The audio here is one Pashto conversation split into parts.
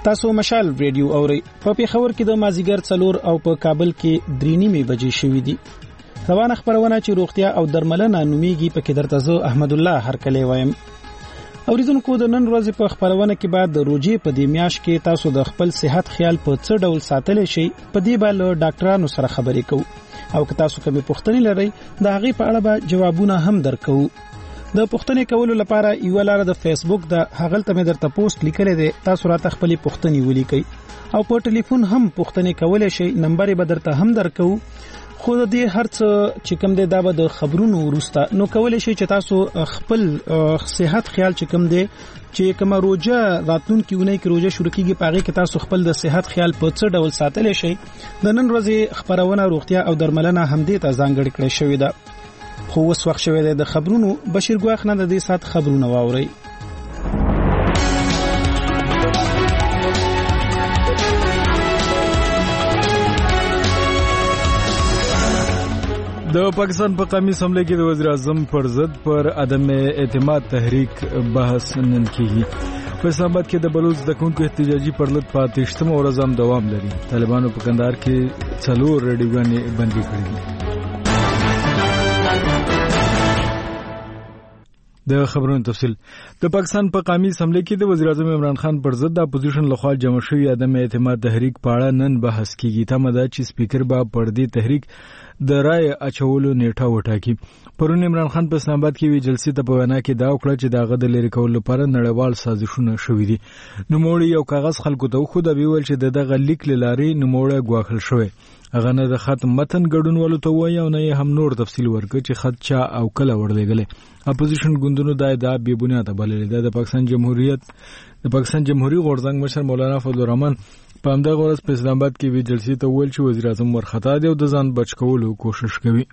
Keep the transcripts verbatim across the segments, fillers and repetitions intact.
تاسو مشال ریډیو اورئ. په پیښور کې د مازیګر څلور او په کابل کې درې نیمې بجې شوې دي. روانه خبرونه چې روغتیا او درملنه نومیږي په کې درته زه احمد الله هرکلی وایم. اوریدونکو د نن ورځې په خبرونه کې بعد د روزې په دې میاشت کې تاسو د خپل صحت خیال په څه ډول ساتلی شئ په دې به له ډاکټرانو سره خبرې کوو او که تاسو کومې پوښتنې لرئ د هغې په اړه به جوابونه هم درکوو. د پوښتنې کولو لپاره یو لاره د فیسبوک د هغلته مې درته پوسټ لیکلی دی، تاسو راته خپلې پوښتنې ولیکئ او په ټلیفون هم پوښتنې کولی شئ. نمبر به درته هم درکوو، خو د دې هر څه چې کوم دی دا به د خبرونو وروسته نو کولی شئ چې تاسو خپل صحت خیال چې کوم دی چې کومه روژه راتلونکي اونۍ کې روژه شروع کېږي په هغې کې تاسو خپل د صحت خیال په څه ډول ساتلی شئ. د نن ورځې خپرونه روغتیا او درملنه همدې ته ځانګړې کړې شوې ده. خو اوس وخت شوی دی د خبرونو. بشیر ګواخ نه د دې سات خبرونه واورئ. د پاکستان په قومي اسمبلی کې د وزیر اعظم پر ضد پر عدم اعتماد تحریک بحث نن کېږي. په اسلام آباد کې د بلوچ زده کوونکو احتجاجي پرلط په اته ویشتمه ورځ هم دوام لري. طالبانو په کندهار کې څلور ریډیوګانې بندي کړې دي. د خبرونو تفصیل. د پاکستان په قومي اسمبلی کې د وزیر اعظم عمران خان پر ضد د اپوزیشن لخوا جمع شوی عدم اعتماد تحریک په اړه نن بحث کیږي. تمه ده چې سپیکر به پر دې تحریک د رای اچولو نیټه وټاکي. پرون عمران خان په اسلام آباد کې وی جلسې ته په وینا کې دا وکړه چې دغه د لری کولو لپاره نړیوال سازشونه شوې دي. نوموړی یو کاغذ خلکو ته خو د ویل چې دغه لیک لاري نوموړی ګواښل شوی. هغه نه د خط متن ګډونوالو ته وایي او نه هم نور تفصیل ورکړي چې خط چا او کله ورلېږلی. اپوزیشن ګوندونو دا ادعا بې بنیاده بللې ده. د پاکستان جمهوریت د پاکستان جمهوریت غورځنګ مشر مولانا فضل الرحمن په همدغه ورځ په اسلام آباد کې وی جلسې ته ویل چې وزیر اعظم ورخطا دی او د ځان بچ کولو کوشش کوي.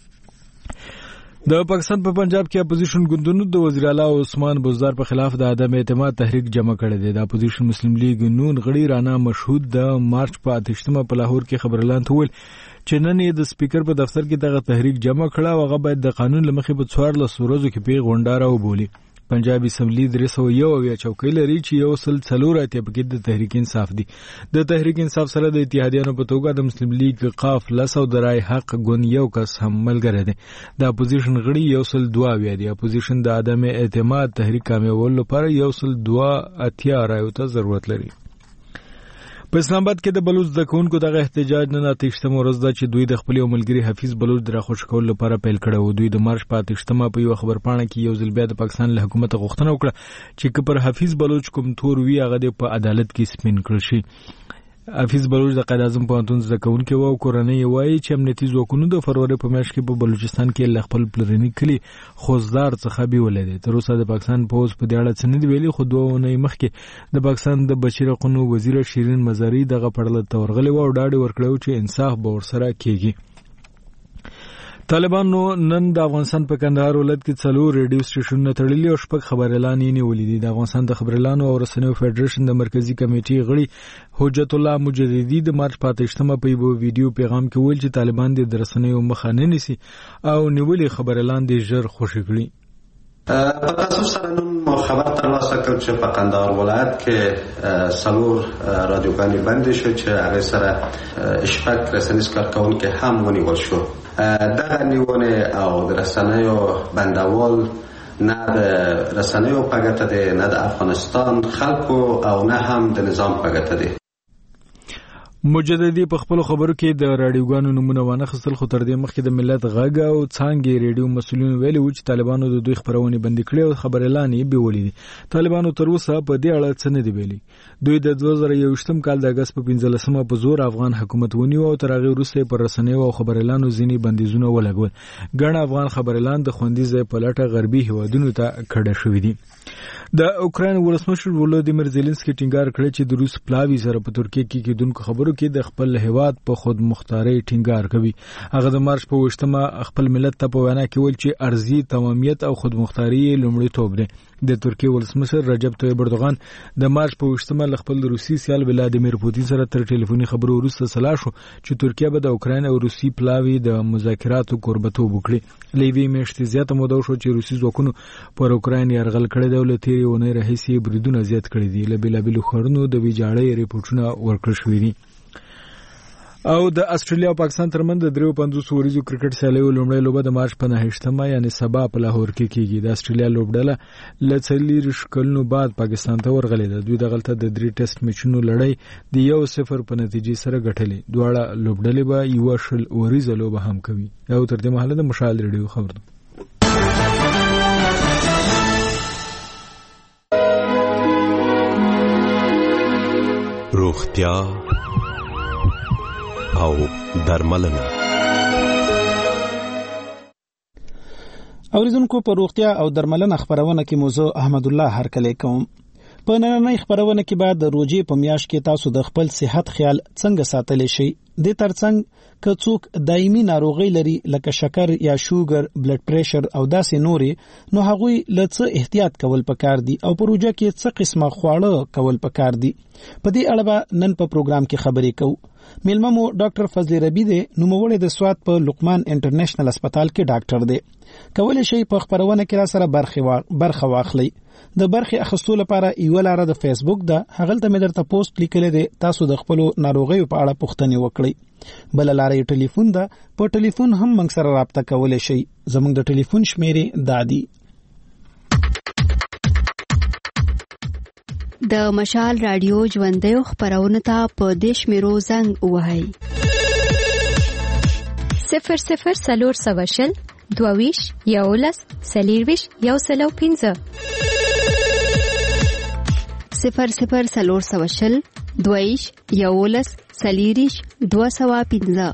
د پاکستان په پنجاب کې اپوزیشن ګوندونو د وزیر اعلی عثمان بزدار په خلاف د عدم اعتماد تحریک جمع کړی دی. د اپوزیشن مسلم لیگ نون غړي رانا مشهود د مارچ په اته ویشتمه په لاهور کې خبرلاند ویل چې نن یې د سپیکر په دفتر کې دغه تحریک جمع کړه او هغه باید د قانون لمخې په څوارلس ورځو کې پی غونډه راوبولي. پنجاب اسمبلی درې سوه یو اویا چوکۍ لري چې یو سل څلور اتیا پکې د تحریک انصاف دي. د تحریک انصاف سره د اتحادیانو په توګه د مسلم لیگ قاف لس او د رای حق ګوند یو کس هم ملګری دی. د اپوزیشن غړي یو سل دوه اویا دي. اپوزیشن د عدم اعتماد تحریک کامیابولو لپاره یو سل دوه اتیا رایو ته ضرورت لري. په اسلام آباد کې د بلوچ زده کوونکو دغه احتجاج نن اته ویشتمه ورځ ده چې دوی د خپل یو ملګري حفیظ بلوچ د راخوش کولو لپاره پیل کړی و. دوی د مارچ په اته ویشتمه په یو خبرپاڼه کې یو ځل بیا د پاکستان له حکومت غوښتنه وکړه چې که پر حفیظ بلوچ کوم تور وي هغه د په عدالت کې سپین کړل شي. حفیظ بلوچ د قائد اعظم پوهنتون زده کوونکی و او کورنۍ یې وایي چې امنیتي ځواکونو د فروری په میاشت کې په بلوچستان کې له خپل پلرني کلي خوزدار څخه بیولې دي. تر اوسه د پاکستان پوز په دې اړه څه نه دي ویلي، خو دوه اونۍ مخکې د پاکستان د بشیر حقونو وزیر شیرین مزاري دغه پړلت ته ورغلی و او ډاډ ورکړی چې انصاف به ورسره کېږي. طالبانو نن د افغانستان په کندهار ولایت کې څلور ریډیو سټیشنونه تړلي او شپږ خبريالان یې نیولي دي. د افغانستان د خبريالانو او رسنیو فدریشن د مرکزی کمیټې غړي حجت الله مجددي د مارچ په اته ویشتمه په یو ویډیو پیغام کې ویل چې طالبان د رسنیو مخه نه نیسي او نیولي خبريالان د ژر خوشي کړي. په تاسو سره نن ما خبر ترلاسه کړ چې په کندهار ولایت کې څلور رادیوګانې بندې شو چې هغې سره شپږ رسنیز کارکوونکي هم ونیول شو. دغه نیونې او د رسنیو بندول نه د رسنیو په ګټه دی، نه د افغانستان خلکو او نه هم د نظام په ګټه دی. مجددي په خپل خبرو کې د رادیوګانو نمونه وانه خپل خو تر دې مخکې د ملت غږ او څانګې ریډیو مسؤلین ویلي و چې طالبانو د دوی خبرونه بندي کړې او خبريالان یې بیولې دي. طالبانو تر اوسه په دې اړه څه نه دی ویلي. دوی د دوه زره یوویشتم کال د اگست په پنځلسمه په زور افغان حکومت ونیو او تر هغه وروسته پر رسنیو او خبريالانو ځینې بندیزونه ولګول. ګڼ افغان خبريالان د خوندي ځای په لټه غربي هیوادونو ته کډه شوي دي. د اوکراین ولسمشر ولودیمیر زيلنسکي ټینګار کړی چې د روس پلاوی سره په ترکیه کې کېدونکو خبرو کې د خپل هیواد په خود مختاري ټینګار کوي. هغه د مارچ په وشتمه خپل ملت ته په وینا کې ویل چې ارضي تمامیت او خود مختاري لومړیتوب دی. د ترکیه ولسمشر رجب طیب اردوغان د مارچ په وشتمه له خپل روسي سیال ولادیمیر پوتین سره تر ټلیفوني خبرو وروسته سلا شو چې ترکیه به د اوکراین او روسي پلاوی د مذاکراتو کوربتوب وکړي. لوی میاشتې زیاته موده شو چې روسي ځواکونو پر اوکراین یرغل کړی دی او له تیرې اونۍ راهیسې بریدونه زیات کړي دي. له بېلابېلو ښارونو د ویجاړۍ ریپورټونه ورکړل شوي دي. او د استرالیا او پاکستان ترمنځ د دریو پنځوس اوریزو کرکټ سیالیو لومړۍ لوبه د مارچ په نهه یعنی سبا په لاهور کې کیږي. د استرالیا لوبډله له څلوېښت کلونو بعد پاکستان ته ورغلې ده. دوی دغلته د درې ټیسټ میچونو لړۍ د یو صفر په نتیجې سره ګټلې. دواړه لوبډلې به یو شل اوریزه لوبه هم کوي. او تر دې مهاله د مشال ریډیو خبر ده. روغتیا او درملنه. اوریدونکو په روغتیا او درملنه خبرونه کې موضوع احمد الله هرکلی کوم. په نننۍ خبرونه کې بعد د روزې په میاشت کې تاسو د خپل صحت خیال څنګه ساتلی شئ؟ د ترڅنګ که څوک دایمي ناروغي لري لکه شکر یا شوګر، بلډ پریشر او داسې نورې، نو هغوی له څه احتیاط کول پکار دي او په روزه کې څه قسمه خواړه کول پکار دي. په دې اړه به نن په پروګرام کې خبرې کوو. میلمه مو ډاکټر فضل ربی دی، نوموړی د سوات په لقمان انټرنیشنل هسپتال کې ډاکټر دی. کولی شئ په خبرونه کې را سره برخه برخه واخلئ. د برخه اخیستو لپاره یو لاره د فیسبوک ده، هغلته مې درته پوسټ لیکل دي، تاسو د خپل ناروغیو په اړه پوښتنې وکړئ. بل لاره یې ټلیفون ده، په ټلیفون هم موږ سره رابطه کولی شئ. زموږ د ټلیفون شمیرې دادي د مشال رادیو ژوندیو خبرونه ته په دیش میرو زنګ وهاي صفر صفر سلور سواشل دوویش یولس سلیرویش یو سلو پینزه صفر صفر سلور سواشل دوویش یولس سلیریش دو سوا پینزه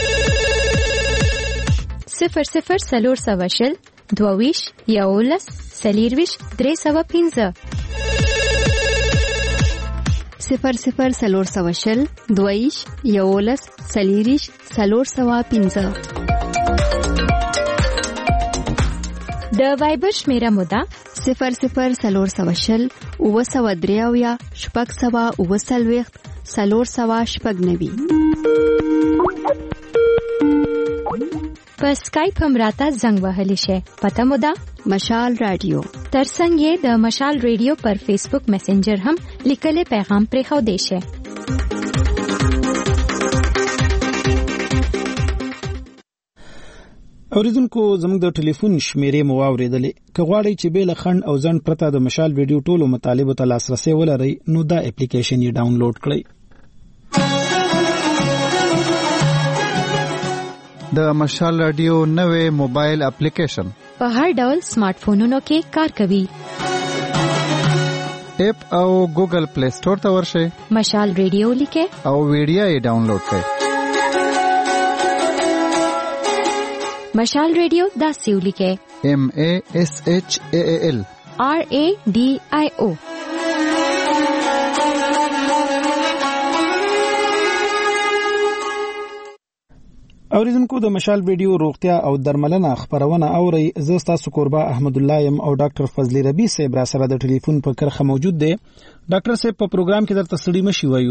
صفر صفر سلور سواشل دوویش یولس سلیرویش درې سوا پینزه صفر صفر سلور سواشل دویش یولس سلیریش سلور سوا پینزه. د وایبر شمیره مودا صفر صفر سلور سواشل اوه سوا دریاویا شپږ سوا اوه سلویخت سلور سوا شپږ نوي. په سکایپ هم راته زنګ وهلی شي. پته مودا مشال رادیو. ترڅنګ یې د مشال ریډیو پر فیسبوک میسنجر هم لیکل پیغام پرې خو دی شي. اوریدونکو زموږ د ټلیفون شمیرې مو واوریدلې. که غواړئ چې بې له خنډ او ځنډ پرته د مشال ریډیو ټولو مطالبو ته لاسرسی ولرئ، نو دا اپلیکیشن یې ډاونلوډ کړئ. د مشال رادیو نوې موبایل اپلیکیشن په هر ډول سمارټ فونونو کې کار کوي. اپ او ګوګل پلی سٹور ته ورشئ، مشال ریډیو لیکئ او ویډیو یې ډاونلوډ کړئ. مشال ریډیو داسې ولیکئ: ایم ا اس ایچ ا ال آر ا ډي آی او. اوریدونکو د مشال ویډیو روغتیا او درملنه خبرونه اوري. زه تاسو قربا احمد الله يم او ډاکټر فضل ربی صاحب را سره د ټلیفون په کرخه موجود دی. ډاکټر صاحب په پروګرام کې درته سړی مشي وایو.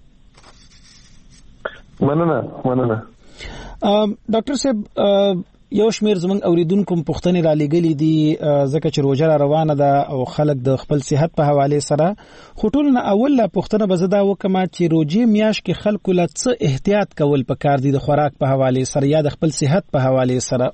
مننه مننه. ډاکټر صاحب یو شمیر زمونږ اوریدونکو پوښتنې را لګلې دي ځکه چې روزه را روانه ده او خلک د خپل صحت په حواله سره. خو ټول نه اول لا پوښتنه به زدا وکم چې روزه میاش کې خلکو له څه احتیاط کول پکار دي د خوراک په حواله سره یا د خپل صحت په حواله سره.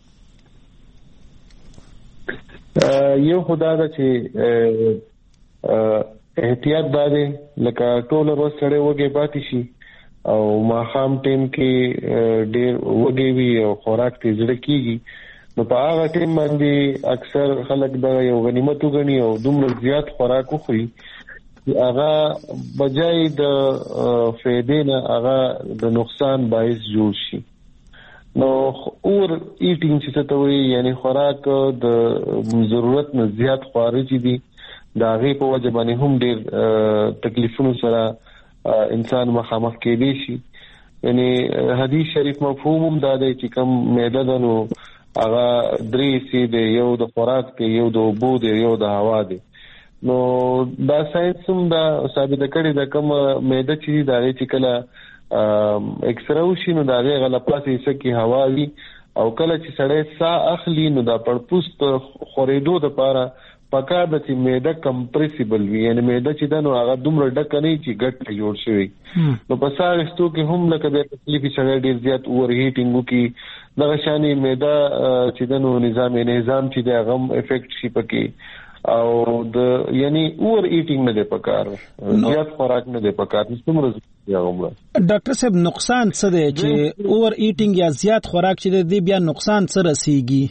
یو خدای دا چې احتیاط باندې لکه ټول ورځ سره وګي پاتې شي او ماخام ټیم کې ډېر وګي وي او خوراک ته زړه کیږي، نو په هغه ټیم باندې اکثر خلک دا یو غنیمت وګڼي او دومره زیات خوراک وخوري هغه بجای د فائدې نه هغه د نقصان باعث جوړ شي. نو اور ایټینګ چې څه ته وایي یعنی خوراک د ضرورت نه زیات خارج دي، دا غي په وجه باندې هم ډېر تکلیفونو سره انسان مخامخ کېدی شي. یعنی حدیث شریف مفهوم هم دا دی چې کوم معده ده نو هغه درې سي دی، یو د خوراک دی، یو د اوبو دی، یو د هوا دی. نو دا ساينس هم دا ثابت کړي دا کوم معده چې دا چې کله ایکسره وشي نو دا غلا پاسې سکی هوا وي او کله چې سړی ساه اخلي نو دا پړپوست خورېدو د پاره پکار د چې معده کمپریسیبل وي، یعنی معده چې دا نو هغه دومره ډک نه چې ګټ جوړ شي. نو په ساه اخیستو کې هم لکه د تکلیف سره ډیر زیات اوور هیټینګ وکي، دغه شانې معده چې د نو نظام نظام چې د غم افیکټ شي پکې، او د یعنی اوور ایټینګ نه دی پکار، زیات خوراک نه دی پکار. څومره یا عمره ډاکټر صاحب نقصان څه دی چې اوور ایټینګ یا زیات خوراک چې دی بیا نقصان څه رسیږي؟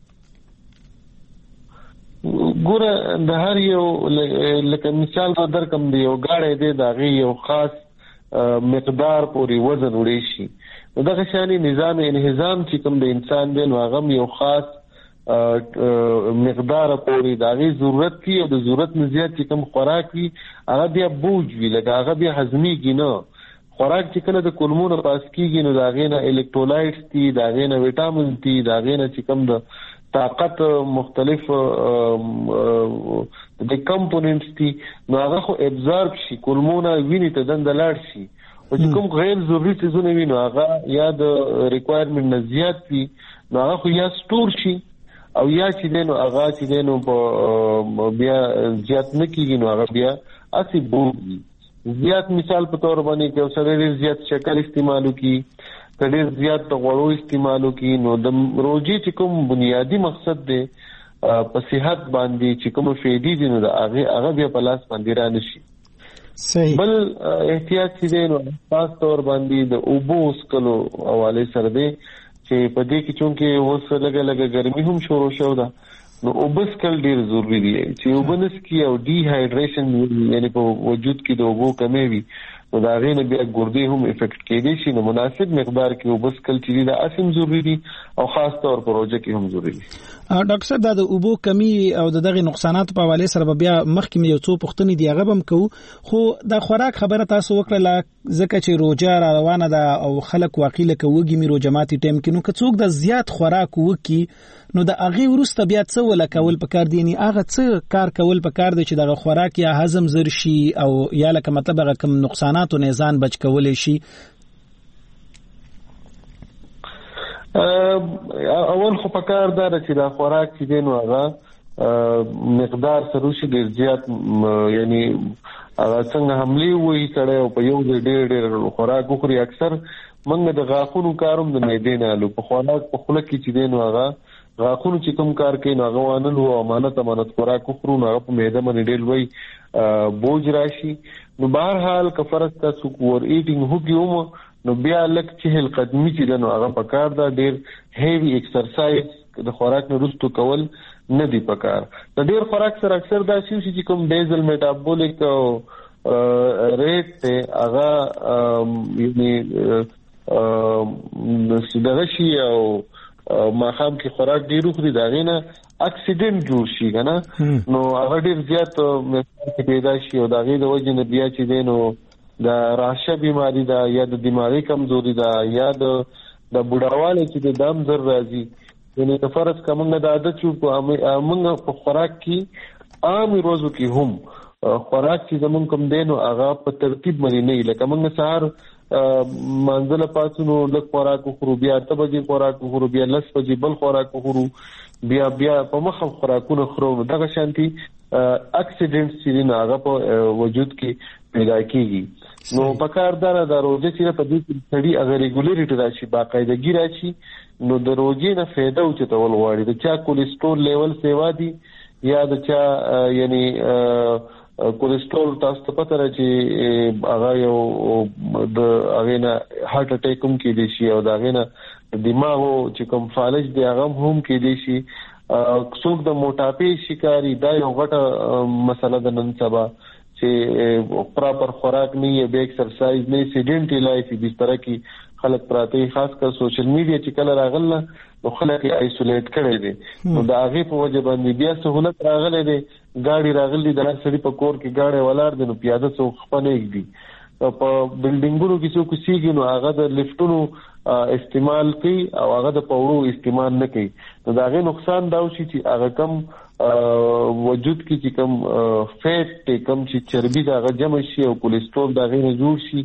ګوره د هر یو لکه مثال په در کوم دی، یو غاړې دی د هغې یو خاص مقدار پورې وزن وړی شي. نو دغه شانې نظام انهضام چې کوم د انسان دی نو هغه یو خاص مقدار پورې د هغې ضرورت کی، او د ضرورت نه زیات چې کوم خوراک وي هغه بیا بوج وي، لکه هغه بیا هضمېږي نه. خوراک چې کله د کولمو نه پاس کېږي نو د هغې نه الکترولایټس دي، د هغې نه ویټامین دي، د هغې نه چې کوم د طاقت مختلف د کمپوننټس دي نو هغه خو ابزارب شي، کولمونه وینې ته دنده لاړ شي. او چې کوم غیر ضروري څیزونه وي نو هغه یا د ریکوایرمنټ نه زیات وي نو هغه خو یا سټور شي، او یا چې دی نو هغه چې دی نو بیا زیات نه کېږي نو هغه بیا هسې بوج وي. زیات مثال په طور باندې که یو سړی ډېر زیات شکر استعمال وکړي، که ډېر زیات د غوړو استعمال وکړي، نو د روژې چې کوم بنیادي مقصد دی په صحت باندې چې کوم فایدې دي نو د هغې هغه بیا په لاس باندې را نه شي. صحیح. بل احتیاط چې دی نو خاص طور باندې د اوبو وڅښلو حوالې سره دی، چې په دې کې چونکې اوس لږه لږه ګرمي هم شروع شو ده نو اوبه څښل ډېر ضروري دي. چې اوبه نه څښي او ډي هایډریشن یعنی په وجود کې د اوبو کمی وي نو د هغې نه بیا ګردې هم افیکټ کېدی شي. نو مناسب مقدار کې اوبه څښل چې دي دا هسې ضروري دي، او خاص طور په روژه کې هم ضروري دي. ډاکټر صاحب دا د اوبو کمی او د دغه نقصانات په حواله سره بیا مخکې یو څو پوښتنې دی هغه هم کوو، خو د خوراک خبره تاسو وکړه ځکه چې روژه را روانه ده او خلک واقعي لکه وږي مې روژه ماتي ټایم کې، نو که څوک د زیات خوراک وکړي نو د هغې وروسته بیا څه وله کول پکار دي؟ یعنې هغه څه کار کول پکار دی چې دغه خوراک یا هضم زر شي او یا لکه مطلب هغه کوم نقصاناتو نه ځان بچ کولی شي؟ اول خو پکار دا چې دا خوراک چې دی نو هغه مقدار سره شي ډېر زیات، یعنی هغه څنګه حملې ووهي سړی او په یو ځای ډېر ډېر خوراک وخوري. اکثر موږ د غاښونو کار هم د معدې نه الو، په خوراک په خوله کې چې دی نو هغه غاښونو چې کوم کار کوي نو هغه وانلو او امانت امانت خوراک وخورو نو هغه په معده باندې ډېر لوی بوج راشي. نو بهرحال که فرض تاسو اوور ایټینګ وکړي هم نو بیا لږ چهل قدمي چې دی نو هغه پکار ده، ډېر هیوي ایکسرسایز د خوراک نه وروسته کول نه دی پکار. د ډېر خوراک سره اکثر دا شي چې کوم بیزل میټابولیک ریټ دی هغه یعنې دغه شي او ماښام کې خوراک ډېر وخوري د هغې نه اکسیډنټ جوړ شي که نه، نو هغه ډېر زیات مقدار کې پیدا شي او د هغې د وجې نه بیا چې دی نو د راشه بیماری ده، یا د دماغي کمزوري ده، یا د د بوډاوالی چې د دم زر راځي. یعنې که فرض که موږ د عادت شو موږ په خوراک کې عامې ورځو کې هم خوراک چې زمونږ کوم دی نو هغه په ترتیب باندې نه وي. لکه موږ سهار منځله پاڅو نو لږ خوراک وخورو، بیا اته بجې خوراک وخورو، بیا لس بجې بل خوراک وخورو، بیا بیا په مخه خوراکونه خورو. نو دغه شانتي اکسیډنټس چې دي نو هغه په وجود کې پیدا کېږي. نو پکار دا نه د روژې چې په دې کې سړي اگر ریګولیرټي راشي، باقاعدګي راشي، نو د روژې نه فایده اوچتول غواړي. د چا کولیسټرول لیول سیوا دي یا د چا یعنی کولیسټرول تاسو ته پته ده چې هغه یو د هغې نه هارټ اټیک هم کېدی شي او د هغې نه دماغو چې کوم فالج دی هغه هم کېدی شي. څوک د موټاپې شکاري، دا یو غټه مسله ده نن سبا چې پراپر خوراک نه وي، بیا ایکسرسایز نه وي، سیډنټي لایف وي، بستره کې خلک پراته، خاص کر سوشل میډیا چې کله راغله نو خلک یې آیسولیټ کړی دی. نو د هغې په وجه باندې بیا سهولت راغلی دی، ګاډي راغلی د هر سړي په کور کې ګاډی ولاړ دی نو پیاده څوک خپه نه ږدي. په بلډینګونو کې څوک اوسېږي نو هغه د لفټونو استعمال کوي او هغه د پوړو استعمال نه کوي. نو د هغې نقصان دا وشي چې هغه کم وجود کې چې کم فیټ دی، کم چې چربي د هغه جمع شي او کولیسټرول د هغې نه جوړ شي،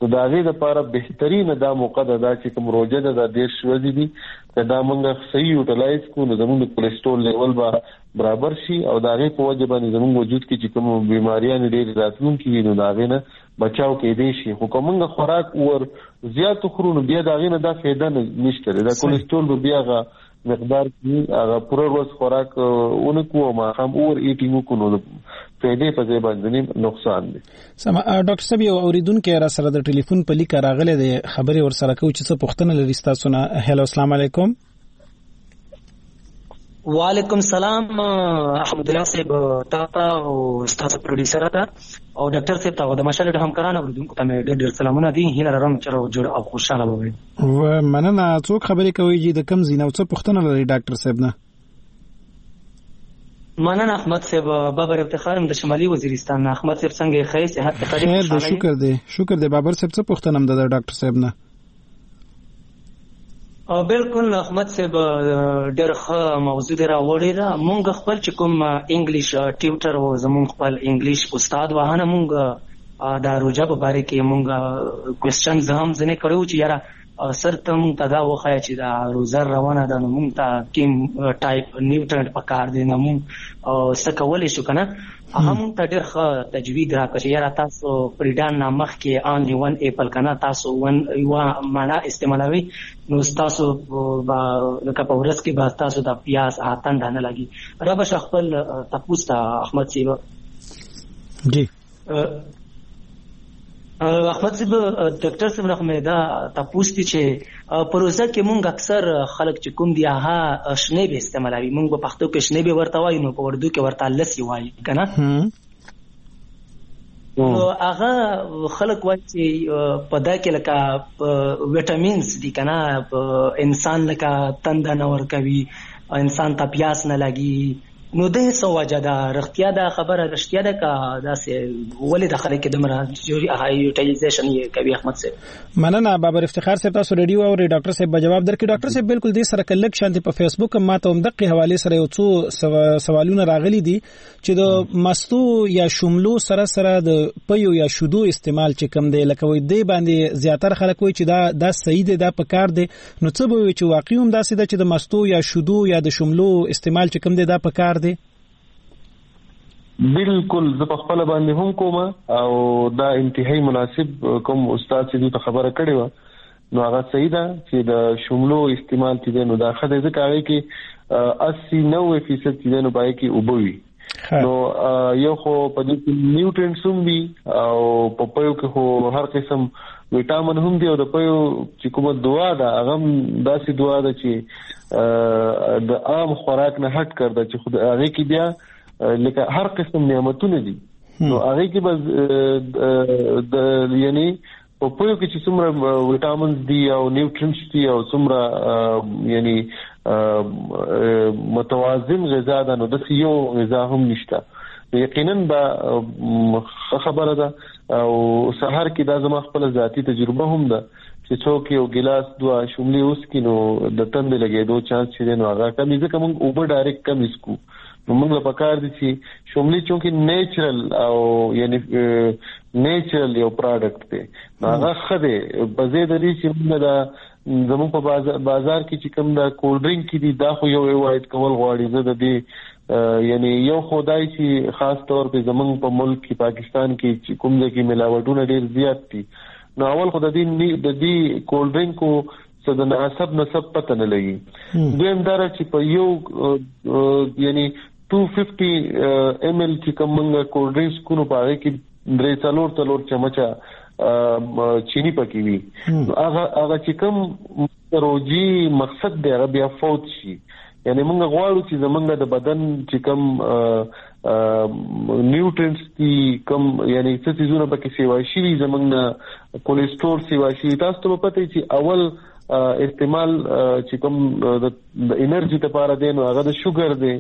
نو دا غي د لپاره بهترینه دا موقع ده دا چې کوم روزه ده د دیش ورځې دي دا موږ صحیح یوټیلایز کو نو زموږ کولیسټرول لیول به برابر شي او دا غي په وجه باندې زموږ وجود کې چې کوم بیماریاں ډېر راتلونکي وي نو دا غي نه بچاو کې دي شي خو کومه خوراک ور زیات خورونو بیا دا غي نه دا فایده نشته دا کولیسټرول بیا غا مقدار کې هغه پوره ورځ خوراک اونکو ما هم اور ایټینګ کو نو فائدې په ځای باندې نقصان دي. سم ډاکټر صاحب یو اوریدونکو را سره د ټلیفون په لیک راغله د خبرې ور سره کوي چې څه پوښتنه لري تاسو نه. هلو السلام علیکم. وعلیکم السلام احمد الله صاحب تاسو او تاسو پروډوسر تا او ډاکټر صاحب تاسو د مشال د همکارانو اوریدونکو ته ډېر ډېر سلامونه دي. هیله لرم چې جوړ او خوشاله وي. و مننه. څوک خبرې کوي چې د کم زینو څه پوښتنه لري ډاکټر صاحب نه؟ مننه احمد صاحب بابر افتخار د شمالي وزیرستان. احمد صاحب څنګه خیر صحت ته خیر دی؟ شکر دی شکر دی. بابر صاحب څه پوښتنه هم د ډاکټر صاحب نه؟ بالکل احمد صاحب ډېر ښه موضوع دی راوړې ده. مونږ خپل چې کوم انګلیش ټیوټر او زمونږ خپل انګلیش استاد وهانه مونږ دا روزه په باره کې مونږ کوېسچنز هم ځنې کړو چې یاره سر ته مونږ ته دا وښایه چې دا روزه روانه ده نو مونږ ته کوم ټایپ نیوټرنټ پکار دی نو مونږ څه کولی شو که نه هغه مونږ ته ډېر ښه تجوید راکړه چې یاره تاسو پریډان نه مخکې آنلی ون ایپل که نه تاسو ون یوه مڼه استعمالوئ نو ستاسو لکه په ورځ کې به ستاسو د پیاز تنده نه لګي. را به شه خپل تپوس ته احمد صاحب. جی احمد صاحب ډاکټر صاحب رحمه دا تاسو ته چې پروژه کې مونږ اکثر خلک چې کوم دی هغه شنه به استعمالوي. مونږ په پښتو کې شنه به ورته وایو نو په اردو کې ورته لسی وایي کنه. نو هغه خلک وایي چې په دا کې لکه وټامینز دي کنه انسان لکه تنده نه ورکوي انسان ته پیاس نه لګي نو د څه وجه ده رښتیا دا خبره رښتیا ده که داسې ولې د خلک د مرجوري یوټیلایزیشن یې کوي احمد صاحب؟ مننه بابر افتخار صاحب تاسو ریډیو او ډاکټر صاحب به جواب درکړي. ډاکټر صاحب بالکل دې سره کلک شانتي په فیسبوک ما ته هم دغه حواله سره یو څو سوالونه راغلي دي چې د مستو یا شوملو سره سره د پيو یا شودو استعمال چې کم دی لکه وي دی باندې زیاتره خلک وایي چې دا د صحیح دی دا په کار دی نو څه به وي چې واقعي هم داسې ده چې د مستو یا شودو یا د شوملو استعمال چې کم دی دا په کار دی؟ بالکل زه په خپل باندې هم کوم او دا انتهایی مناسب کوم استاد چې ته خبره کړې و نو هغه صحیح ده چې د شوملو استعمال چې دی نو دا خدای ځکه هغه کې اسی نوے فیصد چې دی نو پای کې اوبوي نو یو خو په دې کې نیوټرینټس هم دي او په پيو کې خو هر قسم وټامین هم دي او د پيو چې کومه دوا ده هغه داسې دوا ده چې د عام خوراک نه هټ کړ ده چې خو هغه کې بیا لکه هر قسم نعمتونه دي نو هغه کې بس د یعنی په پوهه کې چې څومره وټامینز دي او نیوټرینټس دي او څومره یعنی متوازن غذا ده نو د یو غذا هم نشته یقینا با خبره ده او سحر کې دا زما خپل ذاتی تجربه هم ده چې څوک یو ګلاس دوا شوملي اوس کې نو د تند لګېدو چانس چې نو هغه کمی ځکه موږ اوبه ډایرکټ کم اسکو نو موږ له پکار دي چې شوملي چونکه نیچرل او یعنی نیچرل یو پروډکټ دی هغه خده په زیاده دي چې موږ دا زموږ په بازار کې چې کوم دا کولډ ډرینګ کې دي دا خو یو ایوایډ کول غواړي زه د دې یعنی یو خدای چې خاص طور په زموږ په ملک کې پاکستان کې چې کوم ځای کې ملاوټونه ډېر زیات دي نو اول خو د دې د دې کولډ ډرینګ کو څه د نسب نسب پته نه لګي دویم دا چې په یو یعنی دو سو پنځه پنځه ایم ایل چې کوم موږ کولډ ډرینګز کو نو پاره کې درې څلور څلور چمچا چینی پکې وي هغه هغه چې کوم روجي مقصد دی هغه بیا فوت شي یعنی موږ غواړو چې زمونږ د بدن چې کوم نیوټرینټس دي کوم یعنی څه څه زونه پکې سیوا شي زمونږ کولیسټرول سیوا شي تاسو ته پته چې اول استعمال چې کوم د انرژي لپاره دی نو هغه د شوګر دی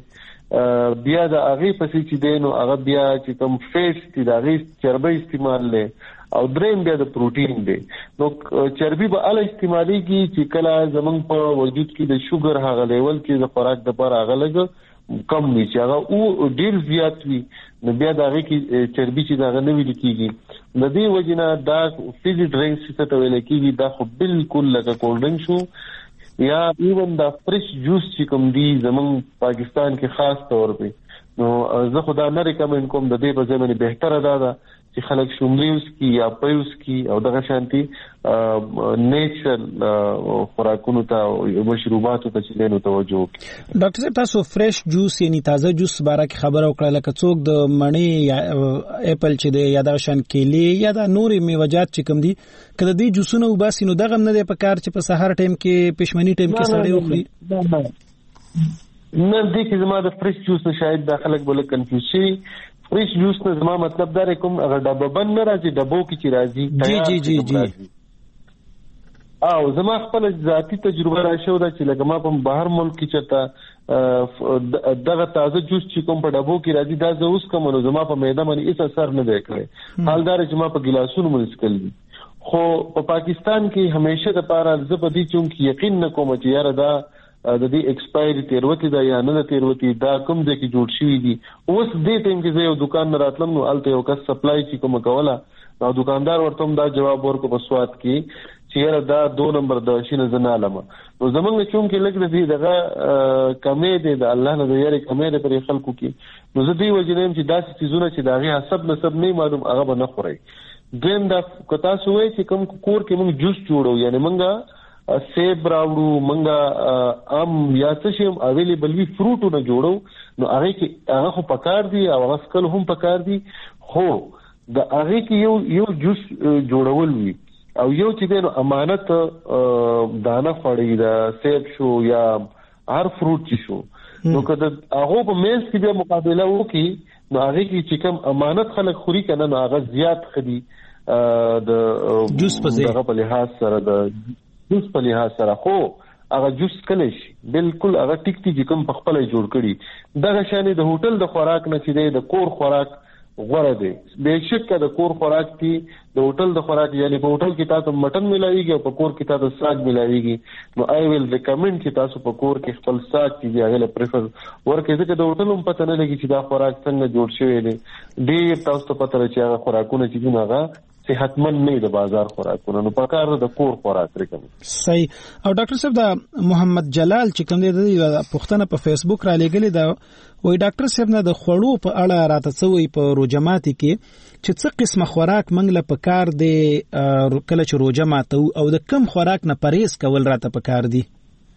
بیا د هغه پسې چې دی نو هغه بیا چې کوم فیټس دي د هغه چربي استعمال لې او دریم بیا د پروتین دی. نو چربي به ال استعماليږي چې کله زمونږ په وجود کې د شوګر هغه لیول چې د خوراک د پر هغه لګ کم وي چې هغه او ډیر زیات وي، نو بیا دا غي کې چربي چې دا نه ویل کیږي. د دې وجنه دا فیزي ډرینکس څه ته ویل کیږي دا خو بالکل لکه کولډ ډرینک شو یا ایون دا فریش جوس چې کوم دی زمونږ پاکستان کې خاص طور په. نو زه خدا نه ریکمند کوم د دې په ځای باندې بهتره دا ده چې خلک شوملیوس کی یا پیوس کی او دغه شانتي نیچرل خوراکونو ته او مشروباتو ته چې نو توجه وکړي. ډاکټر صاحب تاسو فریش جوس یعنی تازه جوس باره کې خبره وکړه، لکه څوک د مڼې یا اپل چې دی یا د شان کېلې یا د نورې میوه‌جات چې کوم دي کله دې جوسونه وباسي نو دغه نه دی په کار چې په سحر ټایم کې پښمنی ټایم کې سړی وخوري. نه دې کې زما د فریش جوس نه شاید د خلک بل کنفیوز شي. فریش جوس نه زما مطلب دا کوم هغه ډبه بند نه راځي، ډبو کې چې راځي جی جی جی جی او زما خپل ذاتی تجربه راشو دا چې لکه ما په بهر ملک کې چرته دغه تازه جوس چې کوم په ډبو کې راځي دا زه اوس کوم نو زما په معده باندې هیڅ اثر نه دی کړی. حالدار چې ما په ګلاسونو منسکل دي، خو په پاکستان کې همیشه د پاره زبدي چون کې یقین نکوم چې یاره دا د دې ایکسپایری تیروتی دا یا نه تیروتی دا کوم ځای کې جوړ شوی دي. اوس دې ټیم کې زه یو دکان نه راتلم نو الته یو کس سپلای چې کوم کوله نو دکاندار ورته دا جواب ورکو په سواد کې چې یاره دا دو نمبر د شینه زنالم. نو زمونږ چون کې لګ دې دغه کمې دې د الله نه د یاري کمې دې پر خلکو کې نو زه دې وجنم چې داسې چیزونه چې داغه حساب نسب نه معلوم هغه به نه خوري. دیم دا کتا سوې چې کوم کور کې موږ جوس جوړو یعنی موږ سیب راوړو منګه ام یا څه شی اویلیبل وی فروټو نه جوړو نو هغه کې هغه خو پکار دي او هغه سکل هم پکار دي، خو د هغه کې یو یو جوس جوړول وی او یو چې نو امانت دانه خړی دا سیب شو یا هر فروټ چې شو نو کله هغه په میز کې به مقابله وکي نو هغه کې چې کوم امانت خلک خوري کنه نو هغه زیات خدي د جوس په ځای په لحاظ سره د جوس په لحاظ سره خو هغه جوس کله شي بالکل هغه ټیک ټیک کوم په خپل جوړ کړي دغه شانې د هوټل د خوراک نه چې د کور خوراک غوړه دی. بهشکه د کور خوراک کې د هوټل د خوراک یعنی په هوټل کې تاسو مټن ملایويږي او په کور کې تاسو ساګ ملایويږي نو آی ویل ریکمند چې تاسو په کور کې خپل ساګ چې هغه له پریفر ورکه ځکه د هوټل هم پته نه لګي چې دا خوراک څنګه جوړ شوی دی. ډیر تاسو ته پته لري چې هغه خوراکونه چې هغه صحتمند نه د بازار خوراکونه نو په کار د کور خوراک ریکمند. صحیح. او ډاکټر صاحب دا محمد جلال چې کوم دی د پښتنه په فیسبوک را لګلې دا وای ډاکټر صاحب نه د خوړو په اړه راته څوي په روجماتي کې چې څه قسمه خوراک منګله په کار دی کله چې روجه ماته او د کم خوراک نه پرهیز کول راته په کار دی.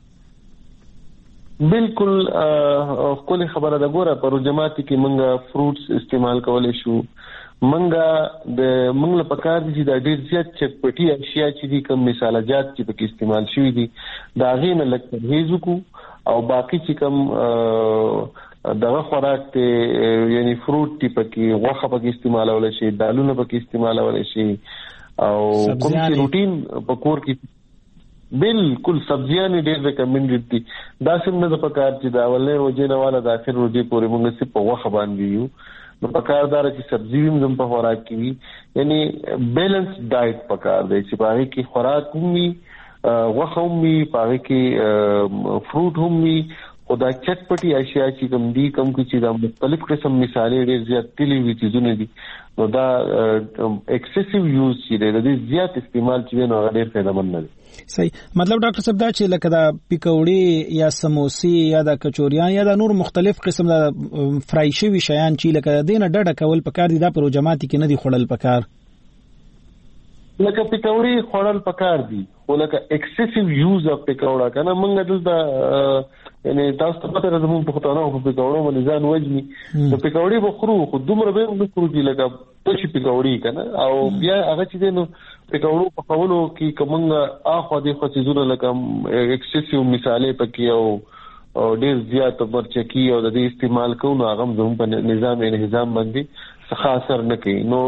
بالکل خپل خبره ده ګوره په روجماتي کې منګه فروټس استعمال کولای شو، منګه د منګله په کار دي چې د ډیر زیات چټپټي اشیاء چې دي کوم مثالجات چې پکې استعمال شوی دي دا غي نه لکه پرهیز کو او باقی چې کوم دغه خوراک ته یعنی فروټ ټی پکې غوښه پکې استعمالول شي، دالونه پکې استعمالول شي او کوم چې روټین په کور کې بالکل سبزیان ډېر ریکمندډ دي. دا څنګه د پکار چې دا ولې روزه نه والا د اخر روزه پورې موږ سي په غوښه باندې یو نو پکاردار چې سبزی هم زم په خوراک کې وي یعنی بیلنس ډایټ پکار دی چې باندې کې خوراک هم وي غوښه هم وي باندې کې فروټ هم وي خدا چټپټي اشیاء چې کوم دي کوم چې دا مختلف قسم مثالې ډېر زیات تلی وي چیزونه دي نو دا ایکسسیو یوز چې د زیات استعمال چې نو ډېر فایدمن نه دي. صحیح. مطلب ډاکټر صاحب دا چې لکه دا پکوړې یا سموسي یا د کچوریان یا د نور مختلف قسم د فرای شوي شیان چې لکه دینه ډډه کول پکار دي دا پروجماتي کې نه دي خړل پکار لکه پکوړې خړل پکار دي خو لکه ایکسسیو یوز اف پکوړه کنه موږ دلته یعنی تاسو ته پته راځم په خطانه په پکوړو باندې ځان وجني نو پکوړې به خورو خو دومره به موږ خورو چې لکه پښې پکوړې کنه او بیا هغه چې نو پکوړو په خولو کې کومه اخو دي خو چې زونه لکه ایکسسیو مثالې پکې او ډېر زیات مرچکی او د دې استعمال کوو هغه زموږ په نظام انهضام باندې څه اثر نه کوي. نو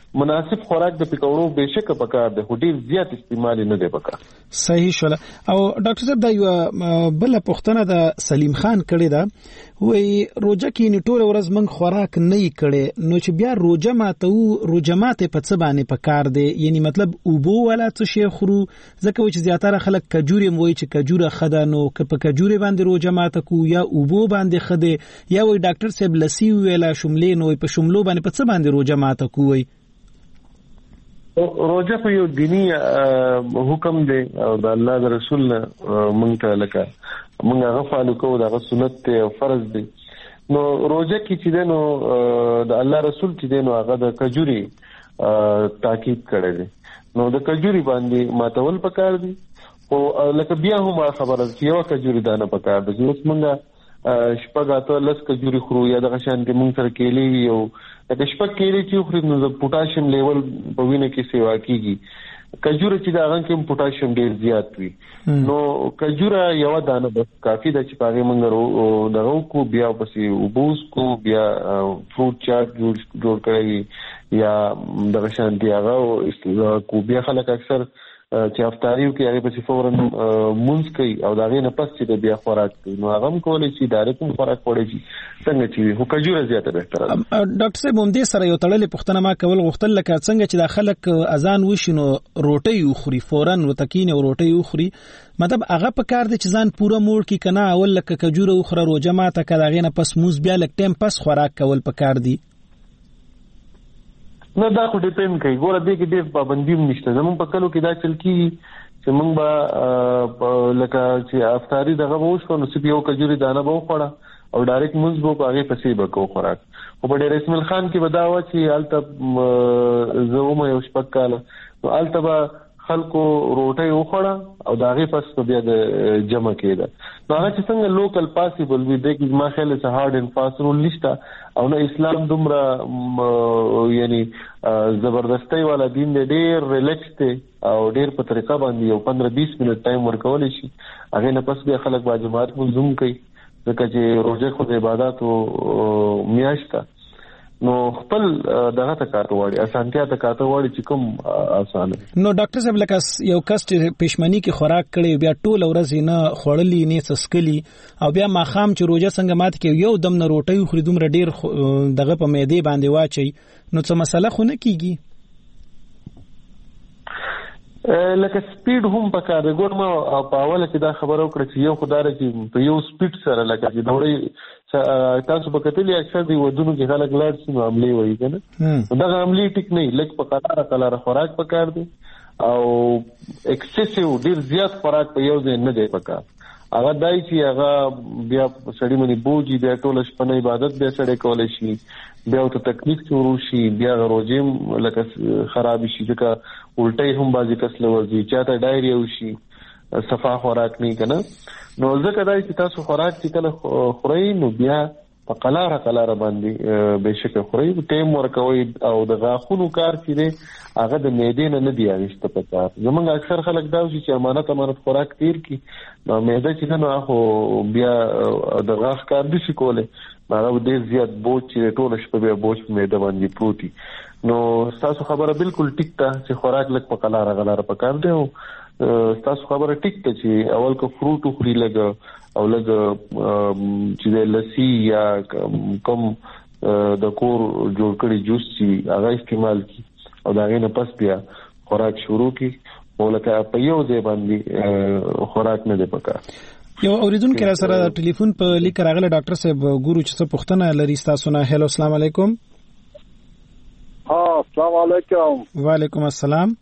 مناسب خوراک د پکوړو بهشکه پکار دی، خو ډیر زیات استعمال نه دی پکار. صحیح شول. او ډاکټر صاحب دا یو بل پوښتنه د سلیم خان کړي دا وای روزه کې نیټوره ورځ موږ خوراک نه کړي نو چې بیا روزه ماته روزه ماته په څه باندې پکار دی، یعنی مطلب اوبو ولا څه شی خورو، ځکه چې زیاتره خلک کجوري موي چې کجوره خدا نو که په کجوري باندې روزه ماته کو یا اوبو باندې خده یا وای ډاکټر صاحب لسی ویلا شملې نو په شملو باندې په څه باندې روزه ماته کوي. روزه په یو دینی حکم دی او د الله د رسول مونږ ته لکه مونږ هغه فالو کوو، دا سنت ته فرض دی. نو روزه کې چې دی نو د الله رسول چې دی نو هغه د کجوري تاکید کړی دی، نو د کجوري باندې ماتول پکار دی. او لکه بیا هم خبره چې یو کجوري دانه پکار دی، اوس مونږ شپږ اته لس کجوري خورو یا د غشان کې مونږ سره کېلې یو د شپږ کېلې چې خوري نو د پوتاشیم لیول په وینه کې سیوا کیږي. کجوره چې دا غن کې پوتاشیم ډیر زیات وي، نو کجوره یو دانه بس کافي ده چې پاره مونږ دغه کو بیا پسې وبوس کو بیا فروټ چاټ جوړ کړی یا د غشان دی هغه کو بیا خلک اکثر چې افطاریو کې هغه په فورن مونږ کوي او دا غي نه پس چې بیا خوراک کوي، نو هغه هم کولای شي ډایرکټ خوراک وړي شي څنګه چې هو کجوره زیاته بهتره. ډاکټر صاحب هم دې سره یو تړلې پوښتنه ما کول غوښتل لکه څنګه چې د خلک اذان وشي نو روټي وخوري فورن وتکین او روټي وخوري، مطلب هغه په کار دي چې ځان پوره موړ کی کنه اول لکه کجوره وخوره روزه ماته کړه غي نه پس موز بیا لک ټیم پس خوراک کول په کار دي. نه دا خو ډیپند کوي، ګوره دې کې ډېر پابندي نشته. زموږ په کلو کې دا چل کیږي چې موږ به لکه چې افطاری دغه وښو نو سپیو کجوري دانه به وخوړه او ډایرکټ موږ به هغه پسې به کو خوراک. خو په ډېر اسماعیل خان کې بداوه چې الته زوم یو شپک کاله نو الته به خلکو روټي وخوړه او داغه پس بیا د جمع کېده. نو هغه چې څنګه لوکل پاسیبل وي د کی ما خیال سه هارد اند فاست رول نشته او نه اسلام دومره یعنی زبردستۍ والا دین دی، ډېر ریلیکس دی او ډېر په طریقه باندې یو پندرہ بیس منټ ټایم ورکول شي. هغه نه پس بیا خلک واجبات منظم کوي ځکه چې روزه خو د عبادت او میاشت نو خپل دغه تکاته وړي اسانتیا تکاته وړي چې کوم اسانه. نو ډاکټر صاحب لکه یو کس چې پښمنی کې خوراک کړي بیا ټول ورځ نه خړلې نه سسکلی او بیا ماخام چې روزه څنګه مات کې یو دم نه روټي خوري دومره ډیر دغه په معده باندې واچي نو څه مسله خو نه کیږي. لکه سپیډ هم پکار دی. ګور ما په اوله کې دا خبره وکړه چې یو خدای چې په یو سپیډ سره لکه چې دوړې تاسو په کتلې اکثر دی ودونو کې خلک لاړ شي نو عملي وایي کنه دا عملي ټیک نه لکه په قطار قلار خوراک پکار دی او ایکسسیو ډیر زیات خوراک په یو ځای نه دی پکار. هغه دای چې هغه بیا سړی منی بوجي بیا ټول شپه عبادت بیا سړی کولای شي بیا ته تکلیف شروع شي بیا روزم لکه خراب شي ځکه الټي هم بازي کس لورځي چاته ډایریا وشي صفا خوراک نه کنه نو ځکه دای چې تاسو خوراک چې کله خوري نو بیا په قلاره قلاره باندې بهشکه خوري ټیم ورکوي او د غاخونو کار کړي هغه د معدې نه نه دی اړیسته پتا. زمونږ اکثر خلک دا چې امانت امانت خوراک تیر کی نو معده چې نه هغه بیا د غاخ کار دي کوله هغه ډیر زیات بوج چې ټول شپه بیا بوج په معده باندې پروتي. نو تاسو خبره بالکل ټیک ده چې خوراک لک په قلاره قلاره پکار دی او تاسو خبره ټیک ته چې اول کو فروټ خوري لګ او لګ چې د لسی یا کوم د کور جوړ کړي جوس چې هغه استعمال کی او دا غینه پس بیا خوراک شروع کی ولکه په یو ځای باندې خوراک نه دی پکار. یو اوریدونکو را سره ټلیفون په لیک راغله ډاکټر صاحب ګورو چې څه پوښتنه لري تاسو نه. هلو السلام علیکم. ها السلام علیکم. وعلیکم السلام.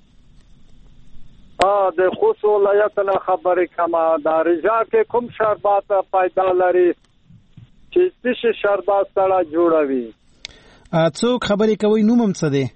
ا د خوشو ولایت نه خبرې کما د رضا کې کوم شربات پیدا لري چې څه شربات سره جوړوي ا څوک خبرې کوي نومم څه دی؟